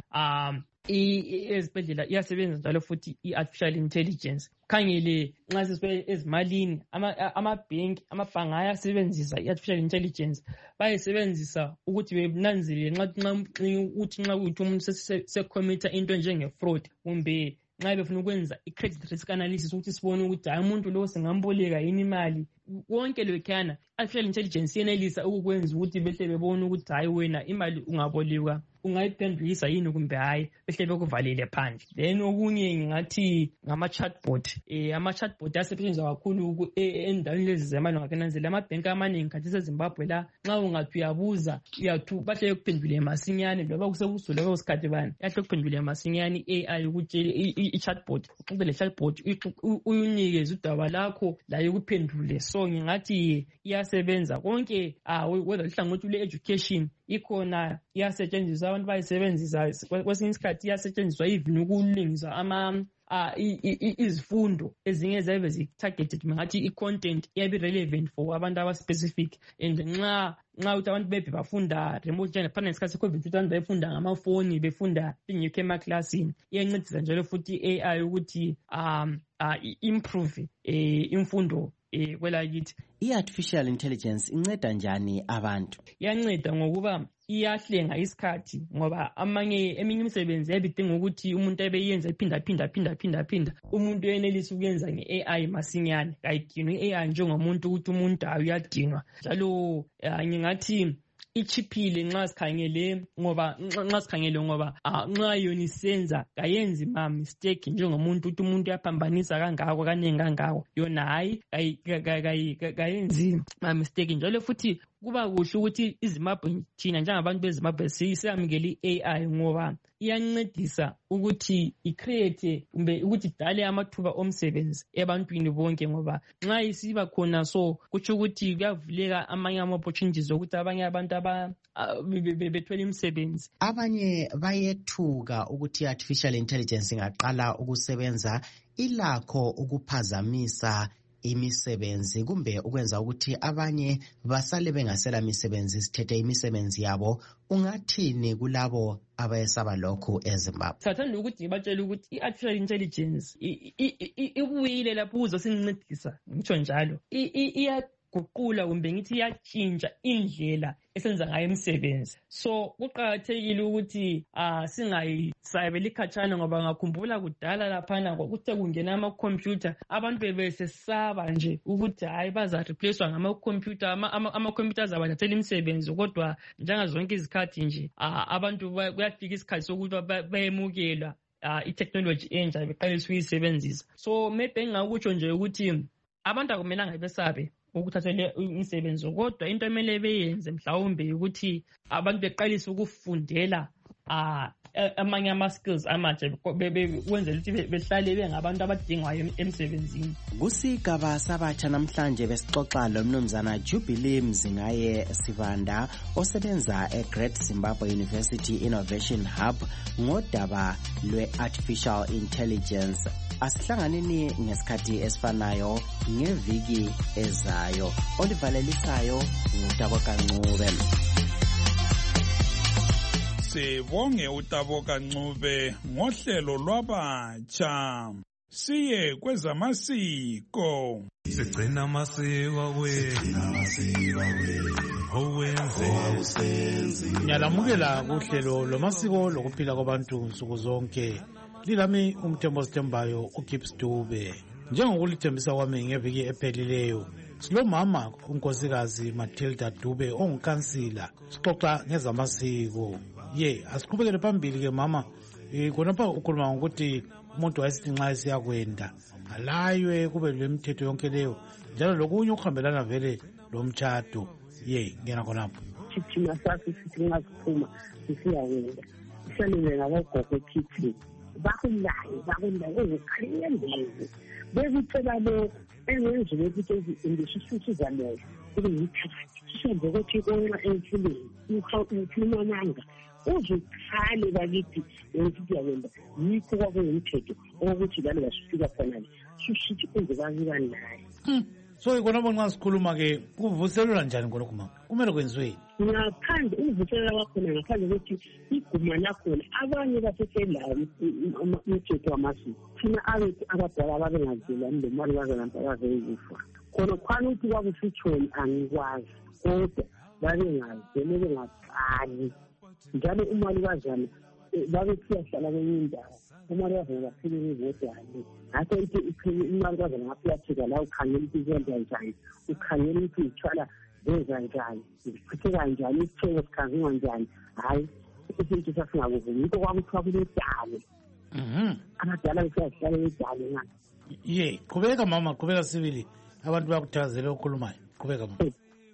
ezibhedlela iyasebenza njalo futhi i-artificial intelligence. Khangele nxa sisibe ezimalini, amabhanki ayasebenzisa i-artificial intelligence. Bayisebenzisa ukuthi benanzelele nxa umuntu secommita into njenge-fraud kumbe nxa befuna ukwenza i-credit risk analysis ukuthi sibone ukuthi hayi umuntu lo singamboleka yini imali. Konke lokhana artificial intelligence yenelisa ukukwenza ukuthi behle bebone ukuthi hayi wena imali ungaboleka ungayiphendulisa yini kumbe hayi, behle bekuvalele phandle. Then okunye ngingathi ngama-chatbot. Ama-chatbot asetshenziswa kakhulu endaweni lezi zemali. Ungakananzela amabhenki amaningi khathesi eZimbabwe la, nxa ungathi uyabuza bahle bekuphendule masinyane, loba kusekusuku loba kusikhathi bani, yahle kuphendule masinyane i-AI ukuthi i-chatbot uxoxe le-chatbot uyinikeze udaba lakho layo kuphendule. So ngingathi iyasebenza konke, whether uhlangothi lwe-education ikhona, iyasetshenziswa, abantu bayisebenzisa. Kwesinye isikhathi iyasetshenziswa even ukulungisa izifundo ezinye zabe zi-targeted ngathi i-content iyabe relevant for abantu aba-specific. And nxa ukuthi abantu bebe bafunda remote learning phana ngesikhathi se-COVID abantu befunda ngamafoni befunda ingekho emaklasini, iyancedisa njalo futhi i-AI ukuthi improve imfundo kwelakithi. I-artificial intelligence inceda njani abantu? Iyanceda ngokuba iyahlenga isikhathi, ngoba eminye imisebenzi yabidinga ukuthi umuntu abeyenza iphinda umuntu uyenelisa ukuyenza nge-AI masinyane. Kayidingi i-AI njengomuntu ukuthi umuntu uyadinga njalo. Ngingathi ichiphile nxa sikhangele ngoba nxa yona isenza kayenzi mistake njengomuntu ukuthi umuntu uyaphambanisa kangako kaningi kangako, yona hayi kayenzi mistake. Njalo futhi kuba kuhle ukuthi iZimbabwe thina njengabantu beZimbabwe siyamukele i-AI ngoba iyancedisa ukuthi icreate kumbe ukuthi idale amathuba omsebenzi ebantwini bonke, ngoba nxa isiba khona so kutsho ukuthi kuyavuleka amanye ama-opportunities ukuthi abanye abantu bethola imisebenzi. Abanye bayethuka ukuthi i-artificial intelligence ingaqala ukusebenza ilakho ukuphazamisa imisebenzi kumbe ukwenza ukuthi abanye basale bengasela misebenzi, sithethe imisebenzi yabo. Ungathini kulabo abayesaba lokhu eZimbabwe? Sathanda ukuthi ngibatshele ukuthi i-artificial intelligence ibuyile lapho uzosincedisa, ngitsho njalo iyaguqula kumbe ngithi iyatshintsha indlela esenza ngayo imisebenzi. So kuqakathekile ukuthi singayisabeli khatshana, ngoba ngakhumbula kudala laphana ukuthi kungena amakhompyutha abantu bebesesaba nje ukuthi hayi baza-replacewa ngamakhompyutha, amakhompyutha azabathathela imisebenzi. Kodwa njengazonke izikhathi nje abantu kuyafika isikhathi sokuthi bayemukela i-technology entsha beqalisa ukuyisebenzisa. So maybe engingakutsho nje ukuthi abantu akumelanga besabe ukuthathela imisebenzi, kodwa into emele beyenze mhlawumbe ukuthi abantu beqalise ukufundela amanye ama-skills amatsha kwenzela ukuthi behlale bengabantu abadingwayo emsebenzini. Kusigaba sabatsha namhlanje besixoxa lo mnumzana Jubilee Mzingaye Sivanda osebenza eGreat Zimbabwe University Innovation Hub ngodaba lwe-artificial intelligence. Asihlanganeni ngesikhathi esifanayo ngeviki ezayo. Olivalelisayo nguTaboka Ncube. Sibonge uTaboka Ncube ngohlelo lwabatsha. Siye kwezamasiko. Sigcina amasiko Ngiyalamukela kuhlelo lomasiko lokuphila kwabantu nsuku zonke. Lilami umthembo sithembayo uGibbs Dube. Njengokulithembisa kwami ngeviki ephelileyo, silomama unkosikazi Matilda Dube ongukansila. Sixoxa ngezamasiko. Asiqhubekele phambili ke mama. Khonapha ukhuluma ngokuthi umuntu wayesithi nxa esiyakwenda alaywe kube lemithetho yonke leyo, njalo lokunye ukuhambelana vele lomtshado. Ngena khonapho. Thina sithi nxa siphuma sisiyakwenda sihlale ngabogogo kitchen. Bakulaye ezikhalendezi bekutshela lo engenziwe ukuthi indisisuza leyo kube yithathi sisembe ukuthi konxa emfuleni ukhuluma manga uzukhale bakithi yonke yikho kwakuyimthetho ukuthi vale basifika khona le susithi kunze bakubani naye. So ikhonapho nxa sikhuluma ke kuvuselelwa njani khonokho mama? Kumele kwenziweni? Ngaphandle uvuselela kwakhona ngaphandle ukuthi iguma lakhona abanye baseselayo umthetho wamasiko. Thina abadala babengazelani lemali bazanamba bazeyikufa khona khwana ukuthi kwakusitshoni angikwazi, kodwa babengazele bengaqali njalo umali bazana babesiyahlala kwenye indawo. Umali bazana bafike bevodane ngakho ukuthi imali bazana ngaphiyatheka la ukhangela ukuthi kwenza njani, ukhangela ukuthi uthwala zenza njani, zichithe kanjani, isitheko sikhanziwa njani. Hayi isinto sasingakuvumi yikho kwakuthiwa kunedale. Abadala besiyahlala bedale ngani. Qhubeka mama, qhubeka sibili. Abantu bayakuthakazela okhulumayo. Qhubeka mama.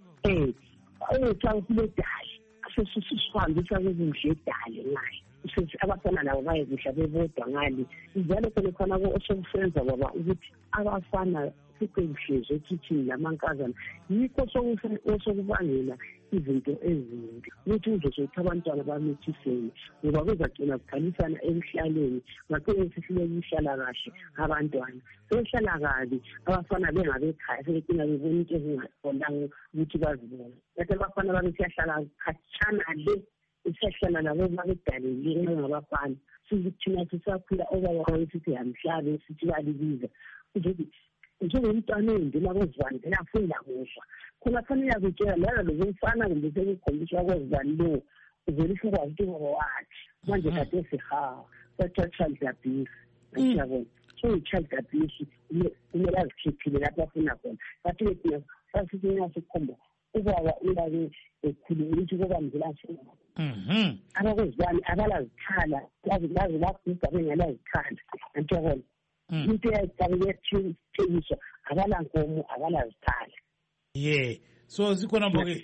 Xa kunedale sesisihambisa kukuhle edale ngayo. Abafana labo bayekudla bebodwa ngale. Njalo khona osokusenza baba ukuthi abafana sikuhlezi ekitchen lamankazana yikho osokubangela izinto ezimbi ukuthi uzosethi abantwana bamithisene ngoba kuzagcina kukhalisana emhlaleni ngakho sifike ukuhlala kahle abantwana sehlala kabi abafana bengabekhaya sebegcina bebona into ezingaqondanga ukuthi bazibone kanti abafana babe siyahlala khatshana le isihlala labo babedalele ngabafana thina sisakhula obaba wesithi yamhlabe sithi balibiza ukuthi njengomntwana oyinduna kozivandela afunda kufa khona fanele akutshela lana lomfana kumbe sekukhombiswa kozivani lo uvelisha ukwazi ukuthi ubaba wathi manje kade sihawa sa-child abuse yabona so i-child abuse kumele azikhiphile lapho afuna khona kathi ke sasithi sikhomba ubaba uyabe ekhuluma ukuthi kobamzela abakozivani abalazikhala baze bagubha bengalazikhala antiyabona into yayithabeyetheliswa abalankomo abalazikhala so zikhona mboke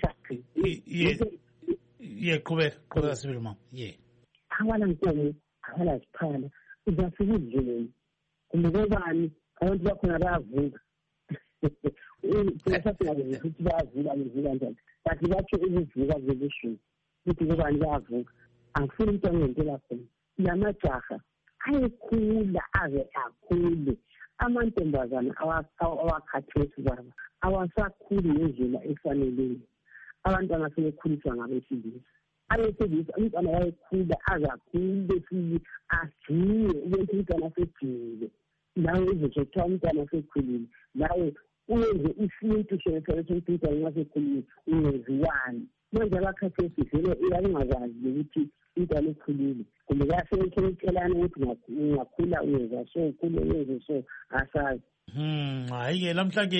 qhubeka sibili mama abalankomo abalazikhala uzafika udleleni kumbe kobani abantu bakhona bayavuka sasingabezisa ukuthi bayavuka bevuka njani but batsho ukuvuka kwebusuku ukuthi kobani bayavuka angifuni into angentela khona lamajaha ayekhula aze akhule amantombazana awakhathesi baba awasakhuli ngendlela efaneleyo abantwana sebekhuliswa ngabesilisa abesilisa umntwana wayekhula aze akhule futhi ajiye ukuthi umntwana sejile nawe uzokuthiwa umntwana sekhulile nawe uyenze isintu sokuthi umntwana nxa sekhulile ungenziwani manje abakhathesi vele uyangakwazi ukuthi umntwana ekhulile kumbe kayasekelana ukuthi ungakhula uyenza so ukhule uyenze so asazi hayi-ke namhla-ke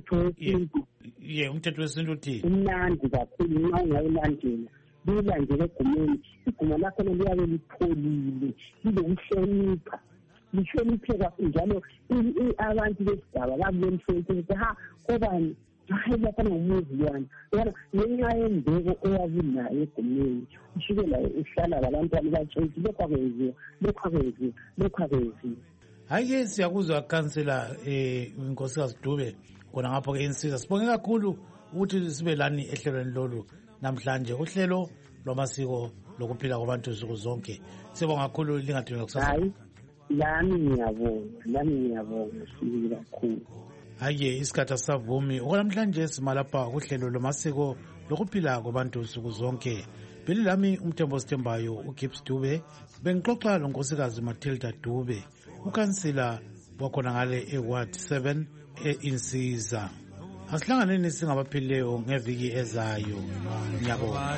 umthetho wesintu uthini umnandi kakhulu nxa ungawulandela liwulandele egumeni iguma lakhona liyabe lipholile lilokuhlonipha lihloniphe kakhulu njalo abantu besigaba babulomhloniphe ukuthi kobani hayi lafana ngumuzi wani yona ngenxa yembeko eyabinayo egumeni usuke layo uhlala labantwana batshontshe lokhu akwenziwa lokhu akwenziwa hayi-ke siyakuzwa kansela inkosikazi Dube khona ngapho-ke insiza sibonge kakhulu ukuthi sibe lani ehlelweni lolu namhlanje uhlelo lwamasiko lokuphila kwabantu nsuku zonke sibonga kakhulu lingadinga kusasa hayi lami ngiyabonga sibili kakhulu hayi-ke isikhathi asisavumi okwanamhlanje simalapha kuhlelo lwamasiko lokuphila kwabantu nsuku zonke beli lami umthembo sithembayo uGibbs Dube bengixoxa lonkosikazi Matilda Dube ukansila wakhona ngale eWard 7 e-Insiza asihlanganeni singabaphilileyo ngeviki ezayo ngiyabonga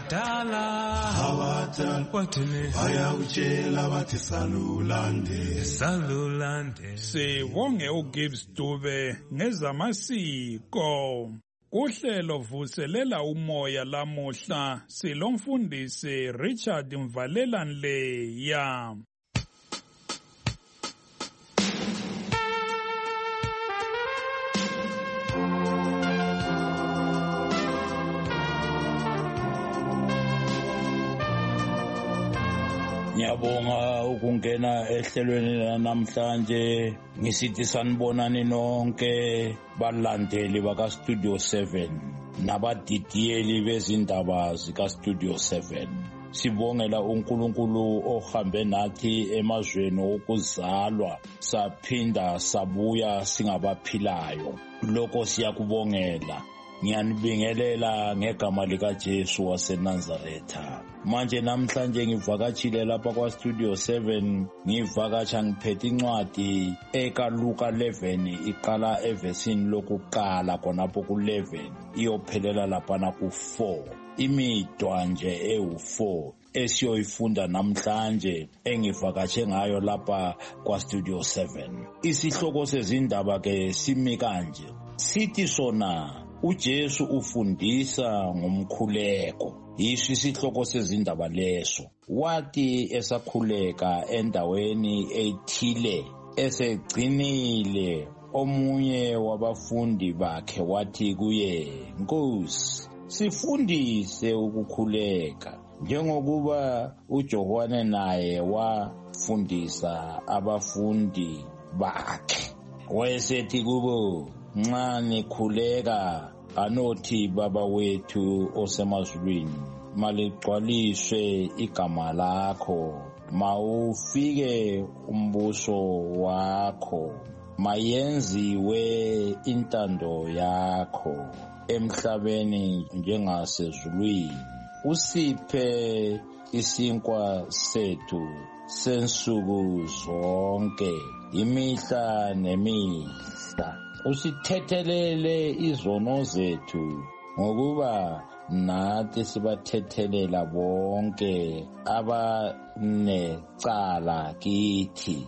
bayakutshela bathi salulande sibonge uGibbs Dube ngezamasiko kuhlelo vuselela umoya lamuhla silomfundisi Richard Mvalelanleya. Ngiyabonga ukungena ehlelweni namhlanje ngisithi sanibonani nonke balandeli baka Studio 7 nabadidiyeli bezindaba zika Studio 7 sibongela uNkulunkulu ohambe nathi emazweni okuzalwa saphinda sabuya singabaphilayo lokho siyakubongela ngiyanibingelela ngegama lika Jesu waseNazaretha manje namhlanje ngivakatshile lapha kwa Studio 7 ngivakatsha ngiphethe incwadi ekaLuka 11 iqala evesini lokuqala khonapho ku11 iyophelela lapha ku4 imidwa nje ewu4 esiyoyifunda namhlanje engivakatshe ngayo lapha kwa Studio 7 isihloko sezindaba ke simi kanje sithi sona uJesu ufundisa ngomkhuleko yiso isihloko sezindaba leso wathi esakhuleka endaweni ethile esegcinile omunye wabafundi bakhe wathi kuye Nkosi sifundise ukukhuleka njengokuba uJohane naye wafundisa abafundi bakhe wayesethi kubo nxa nikhuleka anothi Baba wethu osemazulwini, maligcwaliswe igama lakho, mawufike umbuso wakho, mayenziwe intando yakho emhlabeni njengasezulwini. Usiphe isinkwa sethu sensuku zonke, imihla nemihla. Usithethelele izono zethu ngokuba nathi sibathethelela bonke abanecala kithi.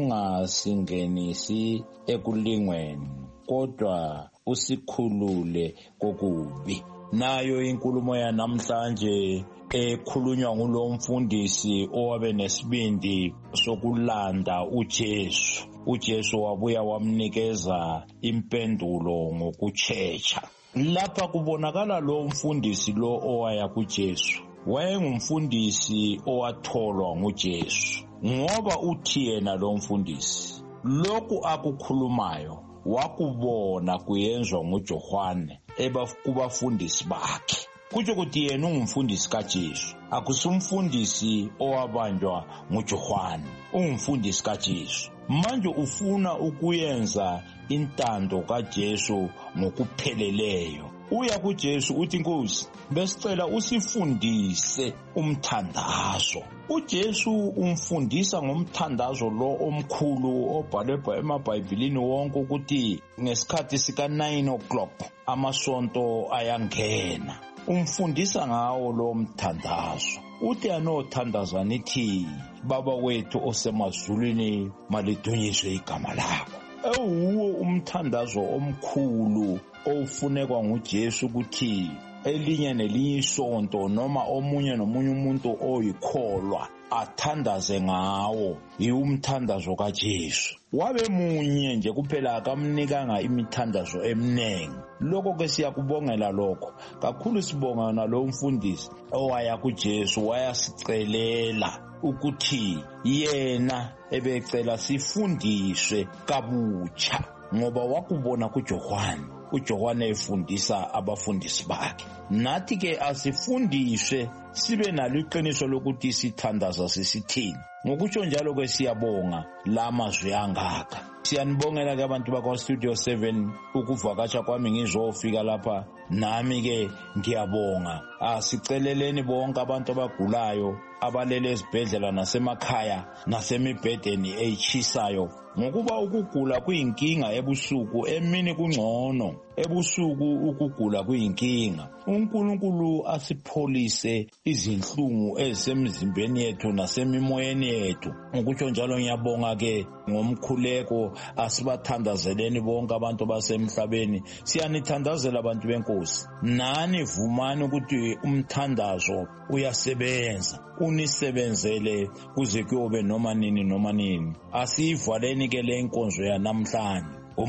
Ungasingenisi ekulingweni, kodwa usikhulule kokubi. Nayo inkulumo yanamhlanje ekhulunywa ngulo mfundisi owabe nesibindi sokulanda uJesu. uJesu wabuya wamnikeza impendulo ngokutshetsha. Lapha kubonakala lo mfundisi lo owaya kuJesu. Wayengumfundisi owatholwa nguJesu. Ngoba uthi yena lo mfundisi, lokhu akukhulumayo wakubona kuyenzwa nguJohane kubafundisi bakhe. Kutsho ukuthi yena ungumfundisi kaJesu, akusumfundisi owabanjwa nguJohane, ungumfundisi kaJesu. Manje ufuna ukuyenza intando kaJesu ngokupheleleyo. Uya kuJesu uthi, Nkosi, besicela usifundise umthandazo. uJesu umfundisa ngomthandazo lo omkhulu obhalwe emabhayibhilini wonke ukuthi ngesikhathi sika 9 o'clock amasonto ayangena. Umfundisa ngawo lo mthandazo. Uthi anothandaza nithi, Baba wethu osemazulwini, malidunyiswe igama lakho. Ewuwo umthandazo omkhulu ofunekwa nguJesu ukuthi elinye nelinye isonto noma omunye nomunye umuntu oyikholwa athandaze ngawo, yiumthandazo kaJesu. Wabe munye nje kuphela, akamnikanga imithandazo eminengi. Lokho ke siyakubongela lokho. Kakhulu sibonga nalo mfundisi owaya kuJesu wayasicelela ukuthi yena ebecela sifundiswe kabutsha, ngoba wakubona kuJohane. uJohane efundisa abafundisi bakhe. Nathi ke asifundiswe sibe nalo iqiniso lokuthi sithandaza sisithini. Ngokutsho njalo ke siyabonga la mazwi angaka. Siyanibongela ke abantu bakwa Studio 7 ukuvakatsha kwami ngizofika lapha. Nami ke ngiyabonga. Asiceleleni bonke abantu abagulayo abalele ezibhedlela nasemakhaya nasemibhedeni echisayo, ngokuba ukugula kuyinkinga ebusuku, emini kungcono. Ebusuku ukugula kuyinkinga. uNkulunkulu asipholise izinhlungu ezisemzimbeni yethu nasemimoyeni yethu. Ngokutsho njalo ngiyabonga ke ngomkhuleko asibathandazeleni bonke abantu basemhlabeni. Siyanithandazela abantu benkosi. Nani vumani ukuthi umthandazo uyasebenza. Unisebenzele kuze kuyobe noma nini noma nini. Asivaleni ke le nkonzo yanamhlanje.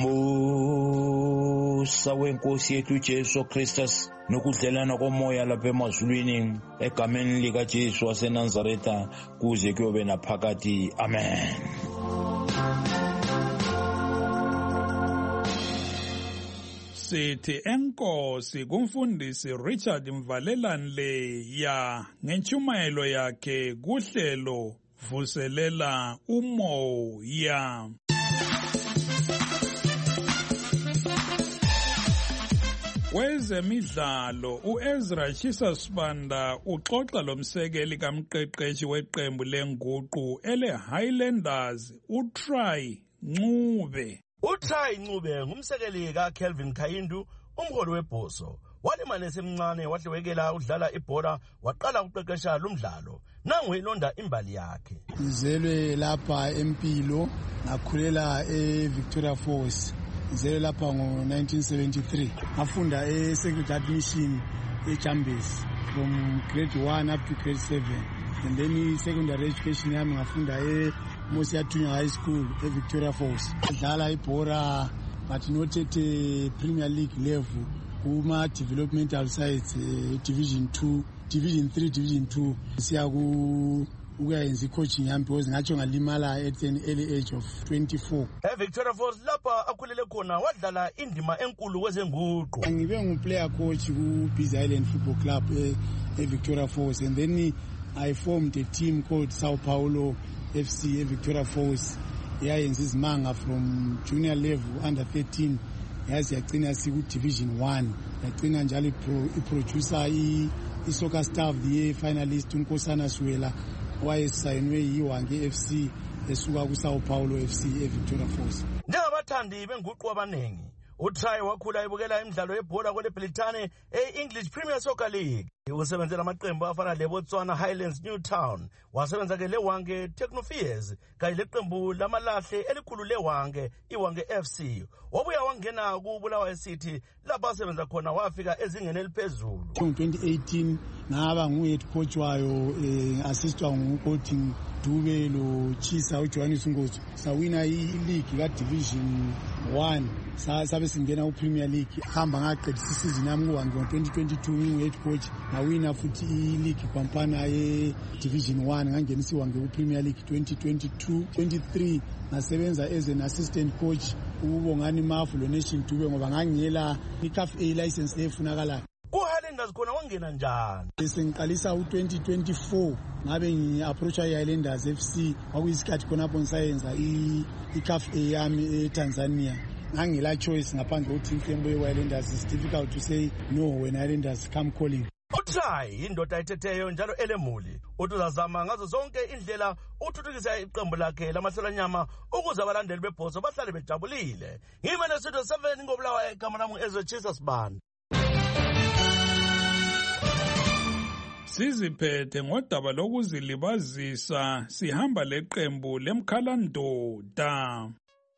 Umusa wenkosi yethu Jesu Christus nokudlelana komoya lapha emazulwini egameni lika Jesu waseNazaretha kuze kuyobe naphakade. Amen. Sithi enkosi kumfundisi Richard Mvalelane ya ngentshumayelo yakhe kuhlelo vuselela umoya. Kwezemidlalo uEzra Chisa Sibanda uxoxa lomsekeli kamqeqeshi weqembu lenguqu ele-Highlanders uTry Ncube. uTry Ncube ngumsekeli kaKelvin Khayindu, umholi webhoso. Walima nesemncane wahlewekela udlala ibhola, waqala ukuqeqesha lumdlalo. Nangu inonda imbali yakhe. Ngizelwe lapha eMpilo, ngakhulela eVictoria Falls. Ngizelwe lapha ngo-1973. Ngafunda eSecret Mission eChambers from grade 1 up to grade 7. And then secondary education yami ngafunda eMosia Junior High School eVictoria Falls. Ngidlala ibhola but not at Premier League level. Kuma developmental sides, Division 2, Division 3, Division 2. Siya ku ukuyayenza i-coaching yami because ngatsho ngalimala at an early age of 24. Victoria Falls lapha akhulele khona wadlala indima enkulu kwezenguqu. Ngibe nguplayer coach ku-Busy Island Football Club e-Victoria Falls, and then I formed a team called Sao Paulo FC e-Victoria Falls. Yayenza izimanga from junior level under 13 yazi yagcina siku-Division 1, yagcina njalo iproducer i-soccer staff the finalist uNkosana Swela wayesayinwe yiWange FC esuka ku-Sao Paulo FC e-Victoria Falls. Njengabathandi benguqu abaningi, uTry wakhula ebukela imidlalo yebhola kweleBritane e-English Premier Soccer League. Usebenzela amaqembu afana leBotswana Highlands Newtown, wasebenza ke leWange Technophiles kanye leqembu lamalahle elikhulu leWange iWange FC. Wabuya wangena kuBulawayo City lapho asebenza khona wafika ezingeni eliphezulu. 2018 ngaba ngu-head coach wayo, assistwa ngucoach Dube lo Chisa uJohannes Ngozi. Sawina i-league ka-Division 1, sabe singena ku-Premier League. Hamba ngaqedisa isizini yami kuWange ngo-2022 ngingu-head coach, ngawina futhi i-league kwampana ye-Division 1, ngangenisa iWange ku-Premier League 2022-23. Ngasebenza as an assistant coach uBongani Mafu lo-Nation Dube ngoba ngangiyela i-CAF A license lefunakalayo. Ku-Highlanders khona wangena njani? Sengiqalisa u-2024 ngabe ngi-approacha i-Highlanders FC, kwakuyisikhathi khonapho ngisayenza i-CAF A yami eTanzania. Ngangila choice ngaphandle kokuthi imfembo ye-Highlanders. It's difficult to say no when Highlanders come calling. uTry indoda ethetheyo njalo elemuli, uzazama ngazo zonke indlela uthuthukisa iqembu lakhe lamahlelanyama ukuze abalandeli bebhozo bahlale bejabulile. Ngimene Studio 7 ngobulawa igama lami Ezra Sibanda. Siziphethe ngodaba lokuzilibazisa, sihamba leqembu lemkhalandoda.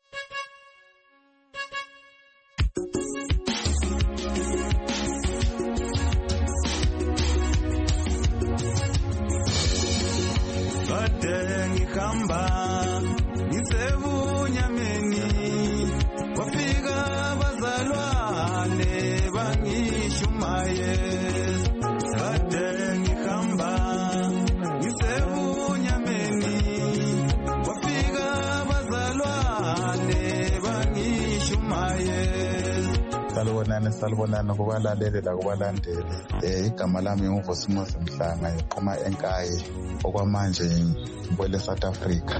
Kade ngihamba ngisebunyameni, wafika bazalwane bangishumaye. Kade ngihamba ngisebunyameni, wafika bazalwane bangishumaye. Salibonana kubalaleli lakubalandeli. Igama lami nguVusimuzi Mhlanga, ngiqhuma eNkayi, okwamanje ngibuyele South Africa.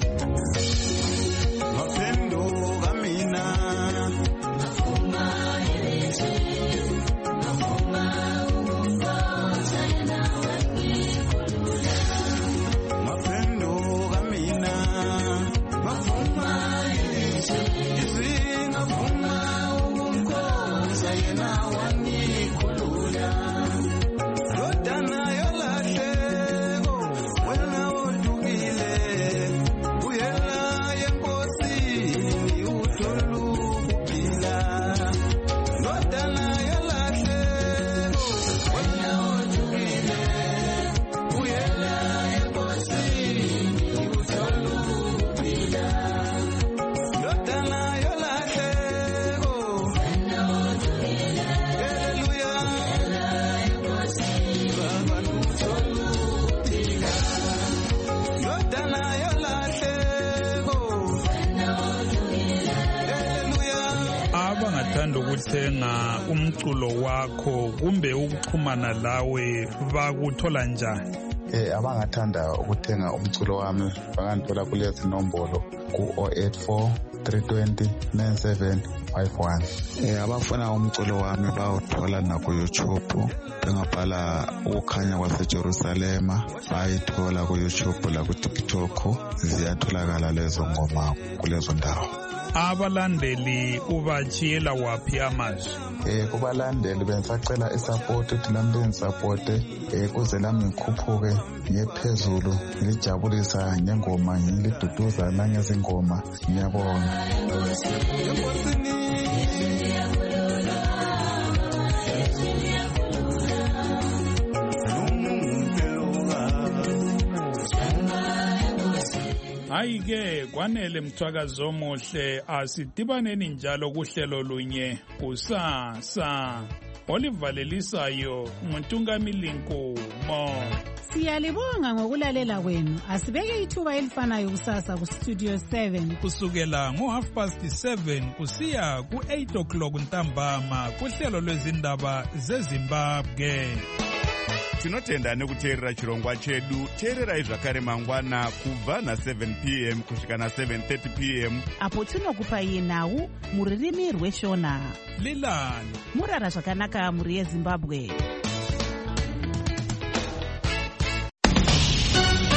Maphenduka mina ngafuma ukungoza yena wangikhulula. Maphenduka mina ngafuma ngafuma ukungoza yena wangikhulula. Lodana yolahleko wena odukile, uyela yenkosini utholu kuphila. Lodana yolahleko wena odukile, uyela yenkosini utholu kuphila. Lodana yolahleko wena odukile, haleluya, uyela yenkosini baba utholu kuphila. Lodana yolahleko wena odukile, haleluya. Abangathanda ukuthenga umculo wakho kumbe ukuxhumana lawe bakuthola njani? Abangathanda ukuthenga umculo wami bangangithola kulezi nombolo ku-084 320 9751. Abafuna umculo wami bawuthola naku-YouTube, bengabhala ukukhanya kwaseJerusalema, bayithola ku-YouTube laku-TikTok. Ziyatholakala lezo ngoma kulezo ndawo. Abalandeli ubachiyela waphi amazwi? Kubalandeli bengisacela isupport, ukuthi nami bengisupporte kuze lami ngikhuphuke ngiye phezulu, ngijabulisa ngengoma, ngiliduduza nangezingoma. Ngiyabonga. Hayi-ke kwanele Mthwakazi omuhle, asidibaneni njalo kuhlelo lunye kusasa. Olivalelisayo nguNtungamili Nkomo. Siyalibonga ngokulalela kwenu. Asibeke ithuba elifanayo kusasa ku Studio 7 kusukela ngo7:30 kusiya ku8 ntambama kuhlelo lwezindaba zeZimbabwe. Tinotenda nekuteerera chirongwa chedu. Teererai zvakare mangwana kubva na7 p.m. kusvika na7:30 p.m. apo tinokupai nhau mururimi rweshona. Lilani murara zvakanaka muri yeZimbabwe.